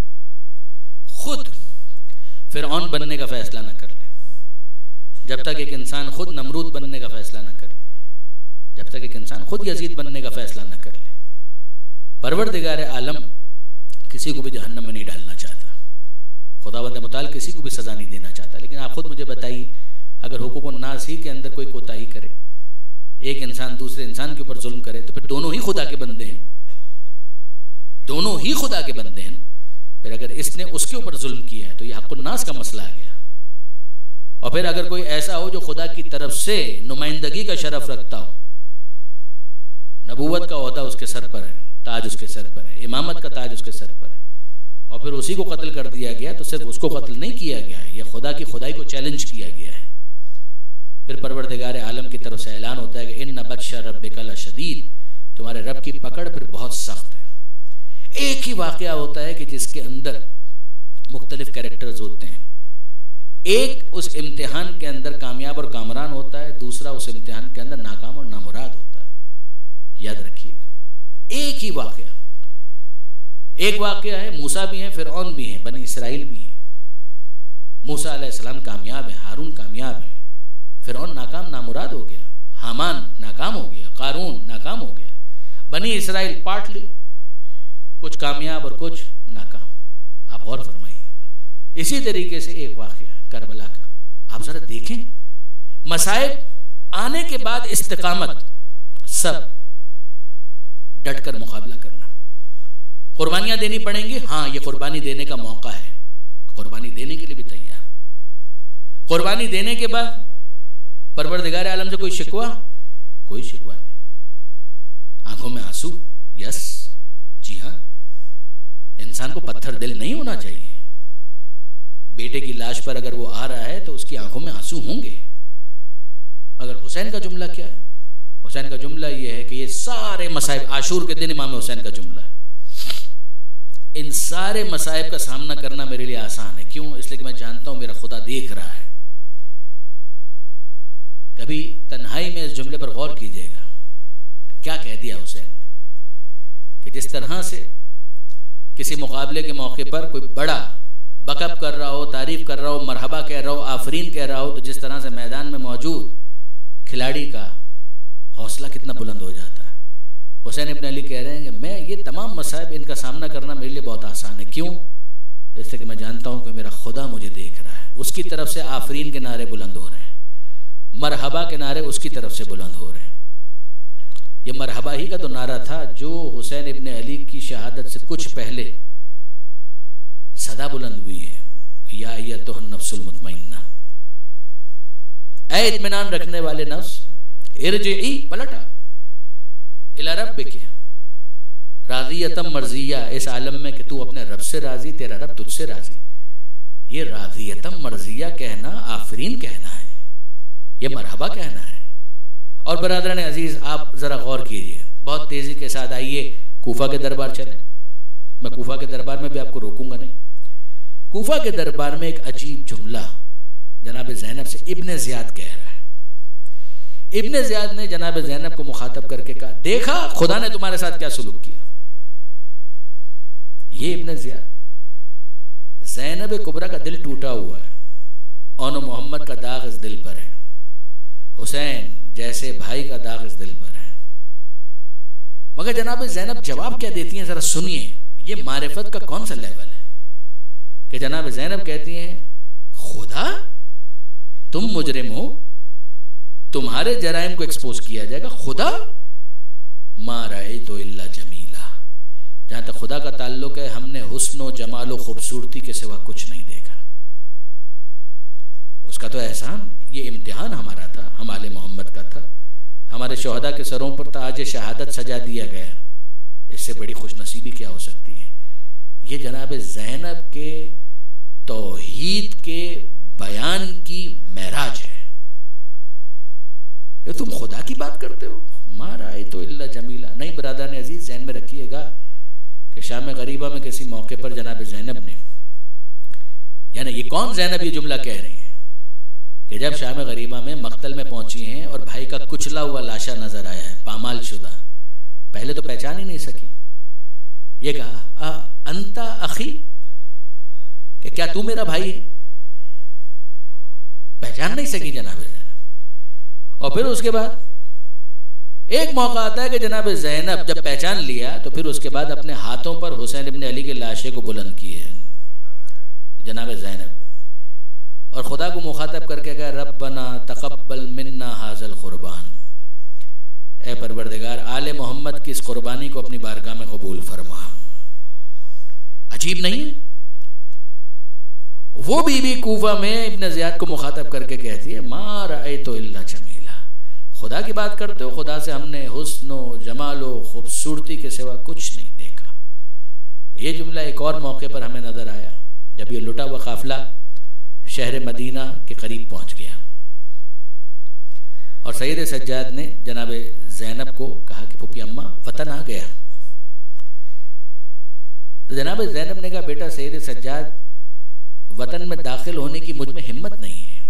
खुद फिरौन बनने का फैसला न कर ले, जब तक एक इंसान खुद नमरूद बनने का फैसला न कर ले, जब तक एक इंसान खुद यजीद बनने का फैसला न कर ले, परवरदिगार आलम किसी को भी जहन्नम में नहीं डालना चाहता, खुदावंद मुताल किसी को भी सजा नहीं देना चाहता। लेकिन आप खुद मुझे बताइए, अगर हुकूक नास ही के अंदर कोई कोताही करे, एक इंसान दूसरे इंसान के ऊपर जुल्म करे, तो फिर दोनों ही खुदा के बंदे हैं, दोनों ही खुदा के बंदे हैं। फिर अगर इसने उसके ऊपर जुल्म किया है तो यह हक़्क़ुन नास का मसला आ गया। और फिर अगर कोई ऐसा हो जो खुदा की तरफ से नुमाइंदगी का शरफ रखता हो, नबूवत का ओहदा उसके सर पर है, ताज उसके सर पर है, इमामत का ताज उसके सर पर है, और फिर उसी को कत्ल कर दिया गया, तो सिर्फ उसको कत्ल नहीं किया गया है, यह खुदा की खुदाई को चैलेंज किया गया है। फिर परवरदिगार आलम की तरफ से ऐलान होता है कि इन्ना बत्शा रब्बिका लशदीद, तुम्हारे रब की पकड़ फिर बहुत सख्त है। एक ही वाकया होता है कि जिसके अंदर मुख्तलिफ कैरेक्टर्स होते हैं, एक उस इम्तिहान के अंदर कामयाब और कामरान होता है, दूसरा उस इम्तिहान के अंदर नाकाम और नामुराद होता है। याद रखिएगा, एक ही वाकया, एक वाकया है, मूसा भी है, फिरौन भी है, बनी इसराइल भी है। मूसा अलैहिस्सलाम कामयाब है, हारून कामयाब है, फिरौन नाकाम नामुराद हो गया, हामान नाकाम हो गया, कारून नाकाम हो गया, बनी इसराइल पार्टली कुछ कामयाब और कुछ नाकाम। आप गौर फरमाइए। इसी तरीके से एक वाकया करबला का, आप जरा देखें, मसाइब आने के बाद इस्तिकामत, सब डटकर मुकाबला करना। कुर्बानियां देनी पड़ेंगी, हाँ ये कुर्बानी देने का मौका है, कुर्बानी देने के लिए भी तैयार। कुर्बानी देने के बाद परवरदिगार आलम से कोई शिकवा, कोई शिकवा नहीं, आंखों में आंसू, यस जी हाँ, इंसान को पत्थर दिल नहीं होना चाहिए। बेटे की लाश पर अगर वो आ रहा है तो उसकी आंखों में आंसू होंगे। मगर हुसैन का जुमला क्या है? हुसैन का जुमला ये है कि ये सारे मसाइब, आशूर के दिन इमाम हुसैन का जुमला है, इन सारे मसाइब का सामना करना मेरे लिए आसान है। क्यों? इसलिए कि मैं जानता हूं मेरा खुदा देख रहा है। कभी तन्हाई में इस जुमले पर गौर कीजिएगा, क्या कह दिया हुसैन ने, कि जिस तरह से किसी मुकाबले के मौके पर कोई बड़ा बकअप कर रहा हो, तारीफ कर रहा हो, मरहबा कह रहा हो, आफरीन कह रहा हो, तो जिस तरह से मैदान में मौजूद खिलाड़ी का हौसला कितना बुलंद हो जाता है। हुसैन इब्न अली कह रहे हैं कि मैं ये तमाम मसाइब, इनका सामना करना मेरे लिए बहुत आसान है। क्यों? इसलिए कि मैं जानता हूं कि मेरा खुदा मुझे देख रहा है, उसकी तरफ से आफरीन के नारे बुलंद हो रहे हैं, मरहबा के नारे उसकी तरफ से बुलंद हो रहे हैं। ये मरहबा ही का तो नारा था जो हुसैन इब्न अली की शहादत से कुछ पहले सदा बुलंद हुई है, या अय्यतुहन नफ्सुल मुतमइन्ना, ऐ इत्मीनान रखने वाले नफ्स, इरजिई, पलटा, इला रब्बिक, राज़ियतम मर्जिया, इस आलम में कि तू अपने रब से राजी, तेरा रब तुझसे राजी। ये राज़ियतम मर्जिया कहना आफरीन कहना है, ये मरहबा कहना है। और बरादरान अजीज, आप जरा गौर कीजिए, बहुत तेजी के साथ आइए कूफा के दरबार चले। मैं कूफा के दरबार में भी आपको रोकूंगा नहीं। कूफा के दरबार में एक अजीब जुमला जनाब ज़ैनब से इब्ने ज़ियाद कह रहा है। इब्ने ज़ियाद ने जनाब ज़ैनब को मुखातब करके कहा, देखा खुदा ने तुम्हारे साथ क्या सुलूक किया। ये इब्ने ज़ियाद, ज़ैनब कुबरा का दिल टूटा हुआ है, और मोहम्मद का दाग इस दिल पर है, हुसैन जैसे भाई का दाग इस दिल पर है। मगर जनाब ज़ैनब जवाब क्या देती हैं, जरा सुनिए। ये मारिफत का कौन सा लेवल है कि जनाब ज़ैनब कहती हैं, खुदा तुम मुजरिम हो, तुम्हारे जराइम को एक्सपोज किया जाएगा, खुदा मा रअयतु इल्ला जमीला। जहां तक खुदा का ताल्लुक है, हमने हुस्न जमाल खूबसूरती के सिवा कुछ नहीं देखा। उसका तो एहसान, ये इम्तिहान हमारा था, हमारे मोहम्मद का था, हमारे शोहदा के सरों पर ताज शहादत सजा दिया गया। इससे बड़ी खुशनसीबी क्या हो सकती है। ये जनाब ज़ैनब के तौहीद के बयान की महराज है। ये तुम खुदा की बात करते हो? मारा तो इल्ला जमीला। नहीं बरादरान अजीज, ज़हन में रखिएगा कि शाम गरीबा में किसी मौके पर जनाब ज़ैनब ने, यानी ये कौन ज़ैनब ये जुमला कह रही है कि जब शाम गरीबा में मक्तल में पहुंची हैं और भाई का कुचला हुआ लाशा नजर आया है, पामाल शुदा, पहले तो पहचान ही नहीं सकी। ये कहा अंता अखी, कि क्या तू मेरा भाई है? पहचान नहीं सकी जनाब ज़ैनब। और फिर उसके बाद एक मौका आता है कि जनाब ज़ैनब जब पहचान लिया तो फिर उसके बाद अपने हाथों पर हुसैन इब्न अली के लाशे को बुलंद किए जनाब ज़ैनब, और खुदा को मुखातब करके कहा रब्बना तक़ब्बल मिन्ना हाज़ल क़ुरबान, ए परवरदिगार आले मोहम्मद की इस कुर्बानी को अपनी बारगाह में कबूल फरमा। अजीब नहीं है? वो बीबी कूफा में इब्न ज़ियाद को मुखातब करके कहती है मा रअयतु इल्ला जमीला, खुदा की बात करते हो, खुदा से हमने हुस्नो जमालो खूबसूरती के सिवा कुछ नहीं देखा। ये जुमला एक और मौके पर हमें नजर आया जब ये लुटा हुआ काफिला शहर मदीना के करीब पहुंच गया और सैयद सज्जाद ने जनाब ज़ैनब को कहा कि पुप्पी अम्मा वतन आ गया। तो जनाब ज़ैनब ने कहा बेटा सैयद सज्जाद, वतन में दाखिल होने की मुझ में हिम्मत नहीं है,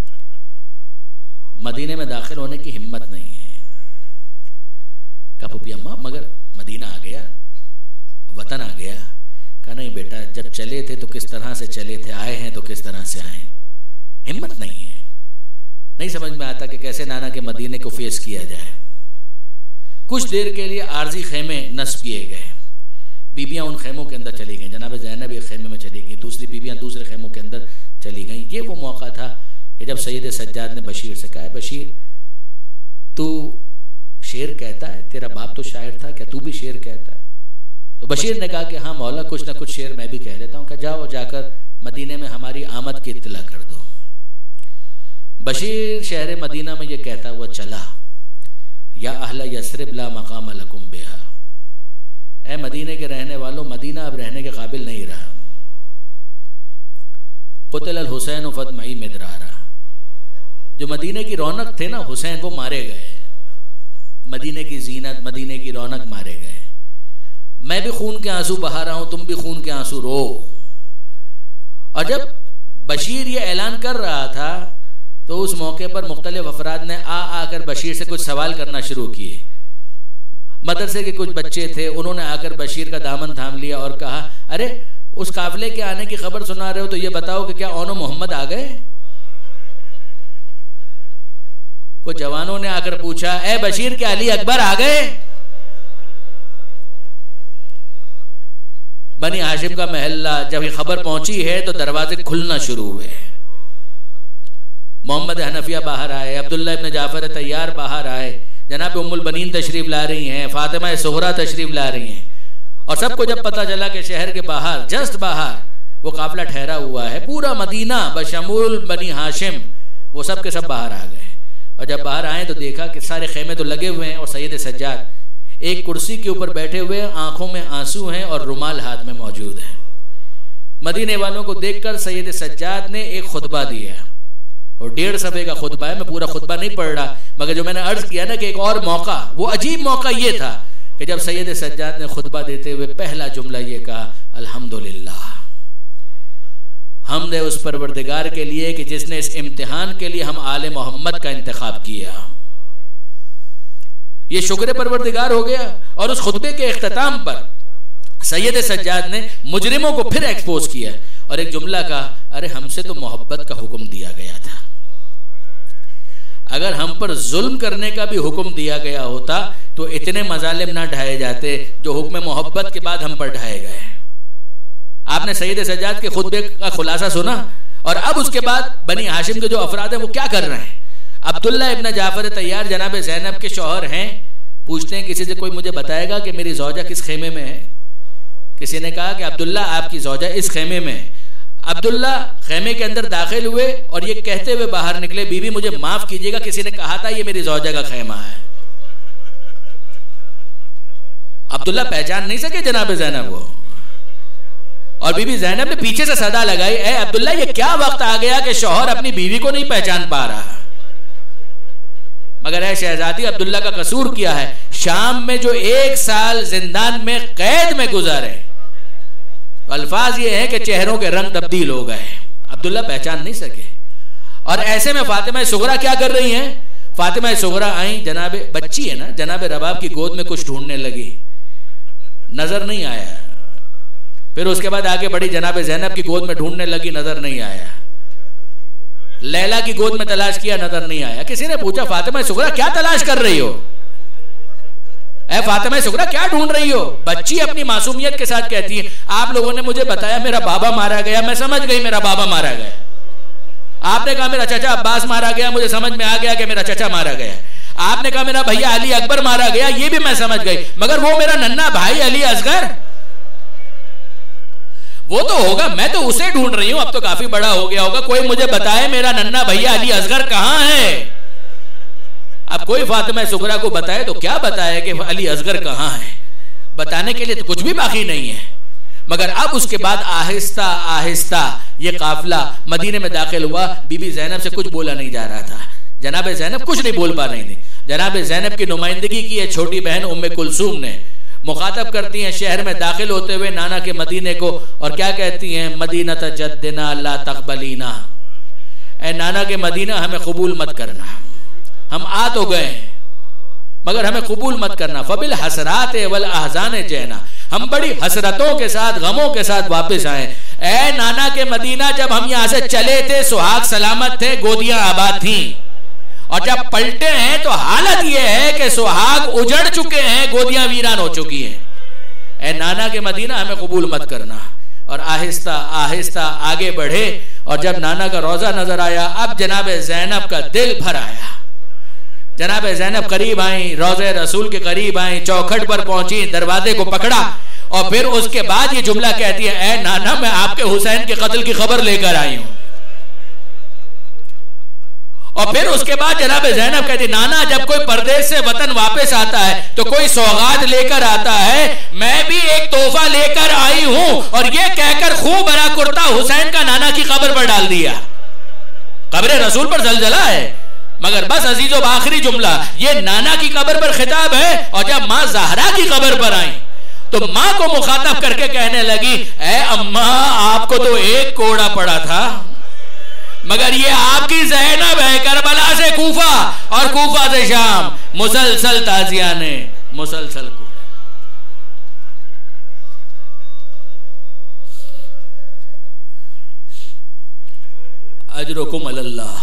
मदीने में दाखिल होने की हिम्मत नहीं है। कहा पुप्पी अम्मा मगर मदीना आ गया, वतन आ गया। कहा नहीं बेटा, जब चले थे तो किस तरह से चले थे, आए हैं तो किस तरह से आए, हिम्मत नहीं है। नहीं समझ में आता कि कैसे नाना के मदीने को फेस किया जाए। कुछ देर के लिए आर्जी खेमे नस्ब किए गए, बीबियां उन खेमों के अंदर चली गई, जनाब ज़ैनब एक खेमे में चली गई, दूसरी बीबियां दूसरे खेमों के अंदर चली गई। ये वो मौका था कि जब सैयद सज्जाद ने बशीर से कहा बशीर तू शेर कहता है, तेरा बाप तो शायर था, क्या तू भी शेर कहता है? तो बशीर ने कहा कि हाँ मौला, कुछ ना कुछ शेर मैं भी कह लेता हूँ। कहा जाओ जाकर मदीने में हमारी आमद की इत्तला कर दो। बशीर शहर मदीना में ये कहता हुआ चला, या अहला यस्रिब ला मकाम लकुम बिहा, ए मदीने के रहने वालों, मदीना अब रहने के काबिल नहीं रहा। क़ुतिल अल हुसैन फदमई मिदरारा, जो मदीने की रौनक थे ना हुसैन, वो मारे गए। मदीने की जीनत, मदीने की रौनक मारे गए। मैं भी खून के आंसू बहा रहा हूं, तुम भी खून के आंसू रो। और जब बशीर ये ऐलान कर रहा था तो उस मौके पर मुख्तलिफ अफराद ने आकर बशीर से कुछ सवाल करना शुरू किए। मदरसे के कुछ बच्चे थे, उन्होंने आकर बशीर का दामन थाम लिया और कहा अरे उस काफिले के आने की खबर सुना रहे हो तो ये बताओ कि क्या ओनो मोहम्मद आ गए? कुछ जवानों ने आकर पूछा ए बशीर के अली अकबर आ गए? बनी हाशिम का महल्ला, जब ये खबर पहुंची है तो दरवाजे खुलना शुरू हुए। मोहम्मद हनफिया बाहर आए, अब्दुल्ला इब्न जाफर तैयार बाहर आए, जनाब उम्मुल बनीन तशरीफ ला रही हैं, फातिमा सुहरा तशरीफ ला रही हैं। और सबको जब पता चला कि शहर के बाहर, जस्ट बाहर वो काफिला ठहरा हुआ है, पूरा मदीना बशमूल बनी हाशिम वो सब के सब बाहर आ गए। और जब बाहर आए तो देखा कि सारे खेमे तो लगे हुए हैं और सैयद सज्जाद एक कुर्सी के ऊपर बैठे हुए, आंखों में आंसू हैं और रुमाल हाथ में मौजूद है। मदीने वालों को देखकर सैयद सज्जाद ने एक खुतबा दिया और 1.5 सफ़े का खुतबा है, मैं पूरा खुतबा नहीं पढ़ रहा, मगर जो मैंने अर्ज किया ना कि एक और मौका, वो अजीब मौका ये था कि जब सैयद सज्जाद ने खुतबा देते हुए पहला जुमला ये कहा अल्हम्दुलिल्लाह, हमद है उस परवरदिगार के लिए कि जिसने इस इम्तिहान के लिए हम आले मोहम्मद का इंतखाब किया। ये शुक्र परवरदिगार हो गया। और उस खुतबे के इख्तिताम पर सैयद सज्जाद ने मुजरिमों को फिर एक्सपोज किया और एक जुमला कहा अरे हमसे तो मोहब्बत का हुक्म दिया गया था, अगर हम पर जुल्म करने का भी हुक्म दिया गया होता तो इतने मजालिम ना ढाए जाते जो हुक्म मोहब्बत के बाद हम पर ढाए गए। आपने सैयद सज्जाद के खुतबे का खुलासा सुना और अब उसके बाद बनी हाशिम के जो अफराद हैं वो क्या कर रहे हैं। अब्दुल्ला इब्न जाफर तैयार जनाब ज़ैनब के शौहर हैं, पूछते हैं किसी से कोई मुझे बताएगा कि मेरी ज़ौजा किस खेमे में है? किसी ने कहा कि अब्दुल्ला आपकी ज़ौजा इस खेमे में है। अब्दुल्ला खेमे के अंदर दाखिल हुए और ये कहते हुए बाहर निकले बीबी मुझे माफ कीजिएगा, किसी ने कहा था ये मेरी ज़ौजा का खेमा है। अब्दुल्ला पहचान नहीं सके जनाब ज़ैनब को और बीबी ज़ैनब ने पीछे से सदा लगाई ए अब्दुल्ला ये क्या वक्त आ गया कि शौहर अपनी बीवी को नहीं पहचान पा रहा। मगर ऐ शहजादी, अब्दुल्ला का कसूर किया है, शाम में जो 1 साल जिंदान में कैद में गुजारे, अल्फाज ये है कि चेहरों के रंग तब्दील हो गए, अब्दुल्ला पहचान नहीं सके। और ऐसे में फातिमा सुगरा क्या कर रही हैं? फातिमा सुगरा आई, जनाबे बच्ची है ना, जनाबे रबाब की गोद में कुछ ढूंढने लगी, नजर नहीं आया। फिर उसके बाद आगे बढ़ी, जनाबे ज़ैनब की गोद में ढूंढने लगी, नजर नहीं आया। लैला की गोद में तलाश किया, नजर नहीं आया। किसी ने पूछा, फातिमा सुगरा क्या तलाश कर रही हो? ऐ फातिमा सुगरा क्या ढूंढ रही हो? बच्ची अपनी मासूमियत के साथ कहती है, आप लोगों ने मुझे बताया मेरा बाबा मारा गया, मैं समझ गई मेरा बाबा मारा गया। आपने कहा मेरा चाचा अब्बास मारा गया, मुझे समझ में आ गया कि मेरा चाचा मारा गया। आपने कहा मेरा भैया अली अकबर मारा गया, ये भी मैं समझ गई, मगर वो मेरा नन्ना भाई अली असगर, वो तो होगा, मैं तो उसे ढूंढ रही हूं, अब तो काफी बड़ा हो गया होगा, कोई मुझे बताए मेरा नन्ना भैया अली असगर कहां है। अब कोई फातिमा सुगरा को बताए तो क्या बताए कि अली असगर कहां है, बताने के लिए तो कुछ भी बाकी नहीं है। मगर अब उसके बाद आहिस्ता आहिस्ता ये काफिला मदीने में दाखिल हुआ। बीबी ज़ैनब से कुछ बोला नहीं जा रहा था, जनाब ज़ैनब कुछ नहीं बोल पा रही थी। जनाब ज़ैनब की नुमाइंदगी की है छोटी बहन उम्मे कुलसूम ने, मुखातब करती हैं शहर में दाखिल होते हुए नाना के मदीने को, और क्या कहती हैं, मदीनत जद्दिना ला तक़बलीना, ऐ नाना के मदीना हमें कबूल मत करना, हम आ तो गए मगर हमें कबूल मत करना। फबिल हसरात वल अहज़ान जैना, हम बड़ी हसरतों के साथ गमों के साथ वापस आए। ऐ नाना के मदीना, जब हम यहाँ से चले थे सुहाग सलामत थे, गोदियां आबाद थीं, और जब पलटे हैं तो हालत यह है कि सुहाग उजड़ चुके हैं, गोदियां वीरान हो चुकी हैं। ऐ नाना के मदीना, हमें कबूल मत करना। और आहिस्ता आहिस्ता आगे बढ़े, और जब नाना का रोजा नजर आया, अब जनाब ज़ैनब का दिल भर आया। जनाब ज़ैनब करीब आई, रोज़े रसूल के करीब आई, चौखट पर पहुंची, दरवाजे को पकड़ा, और फिर उसके बाद ये जुमला कहती है, ऐ नाना, मैं आपके हुसैन के कत्ल की खबर लेकर आई हूं। और फिर उसके बाद जनाब ज़ैनब कहती, नाना, जब कोई परदेश से वतन वापस आता है तो कोई सौगात लेकर आता है, मैं भी एक तोहफा लेकर आई हूं। और ये कहकर खूब बड़ा कुर्ता हुसैन का नाना की कब्र पर डाल दिया। कब्र रसूल पर जलजला है, मगर बस अजीजों, आखिरी जुमला ये नाना की कब्र पर खिताब है। और जब माँ ज़हरा की कब्र पर आई तो माँ को मुखातब करके कहने लगी, ऐ अम्मा, आपको तो एक कोड़ा पड़ा था, मगर ये आपकी ज़ैनब है, करबला से कूफा और कूफा से शाम, मुसलसल ताजिया ने मुसलसल को। अजरुकुम अल्लाह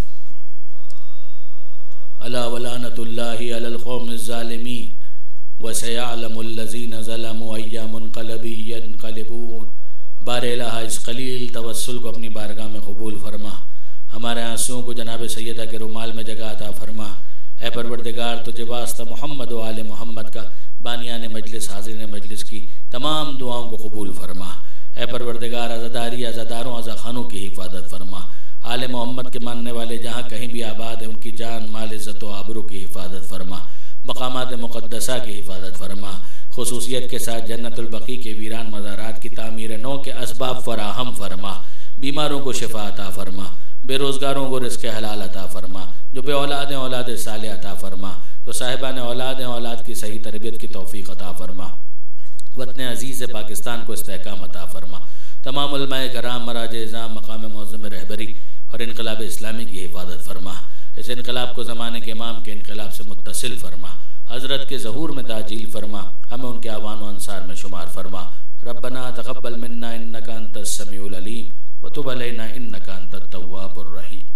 अला वलानतुल्लाहि अलल कौमिज़ ज़ालिमीन व सयअलमुल लज़ीना ज़लमू अय्या मुनक़लबि यनक़लिबून। बारे इलाहा, इस कलील तवस्सुल को अपनी बारगाह में कबूल फरमा, हमारे आंसुओं को जनाब सैयदा के रुमाल में जगह अता फरमा। ऐ परवरदिगार, तुझे वास्ता मोहम्मद व आले मोहम्मद का, बानियान मजलिस, हाज़िरीन मजलिस की तमाम दुआओं को कबूल फरमा। ऐ परवरदिगार, अज़ादारी अज़ादारों अज़ा खानों की हिफाजत फरमा। आले मोहम्मद के मानने वाले जहाँ कहीं भी आबाद है, उनकी जान, माल, इज़्ज़त व आबरू की हिफाजत फरमा। मकामात मुक़द्दसा की हिफाजत फरमा। खुसूसियत के साथ जन्नतुल बकी के वीरान मज़ारात की तामीर नौ के असबाब फराहम फरमा। बीमारों को शिफा अता फरमा, बेरोज़गारों को रिज़्क़ हलाल अता फरमा, जो बे औलाद हैं औलाद साले अता फरमा, जो साहिबान औलाद हैं औलाद की सही तरबियत की तौफ़ीक़ अता फरमा। वतन अज़ीज़ पाकिस्तान को इस्तेहकाम अता फरमा। तमाम उलमाए कराम, मराज इज़ाम, मकाम मौज़म रहबरी और इनक़लाब इस्लामी की हिफाजत फरमा। इस इनक़लाब को ज़माने के इमाम के इनक़लाब से मुत्तसिल फरमा। हज़रत के ज़हूर में ताजील फरमा, हमें उनके आवान व अंसार में शुमार फरमा। रब्बना तक़ब्बल मिन्ना इन्नका अंतस समीउल अलीम व तुब अलैना इन्नका अंतत तव्वाबुर रहीम।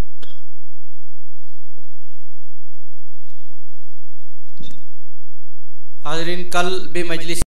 हाज़रीन, कल भी मजलिस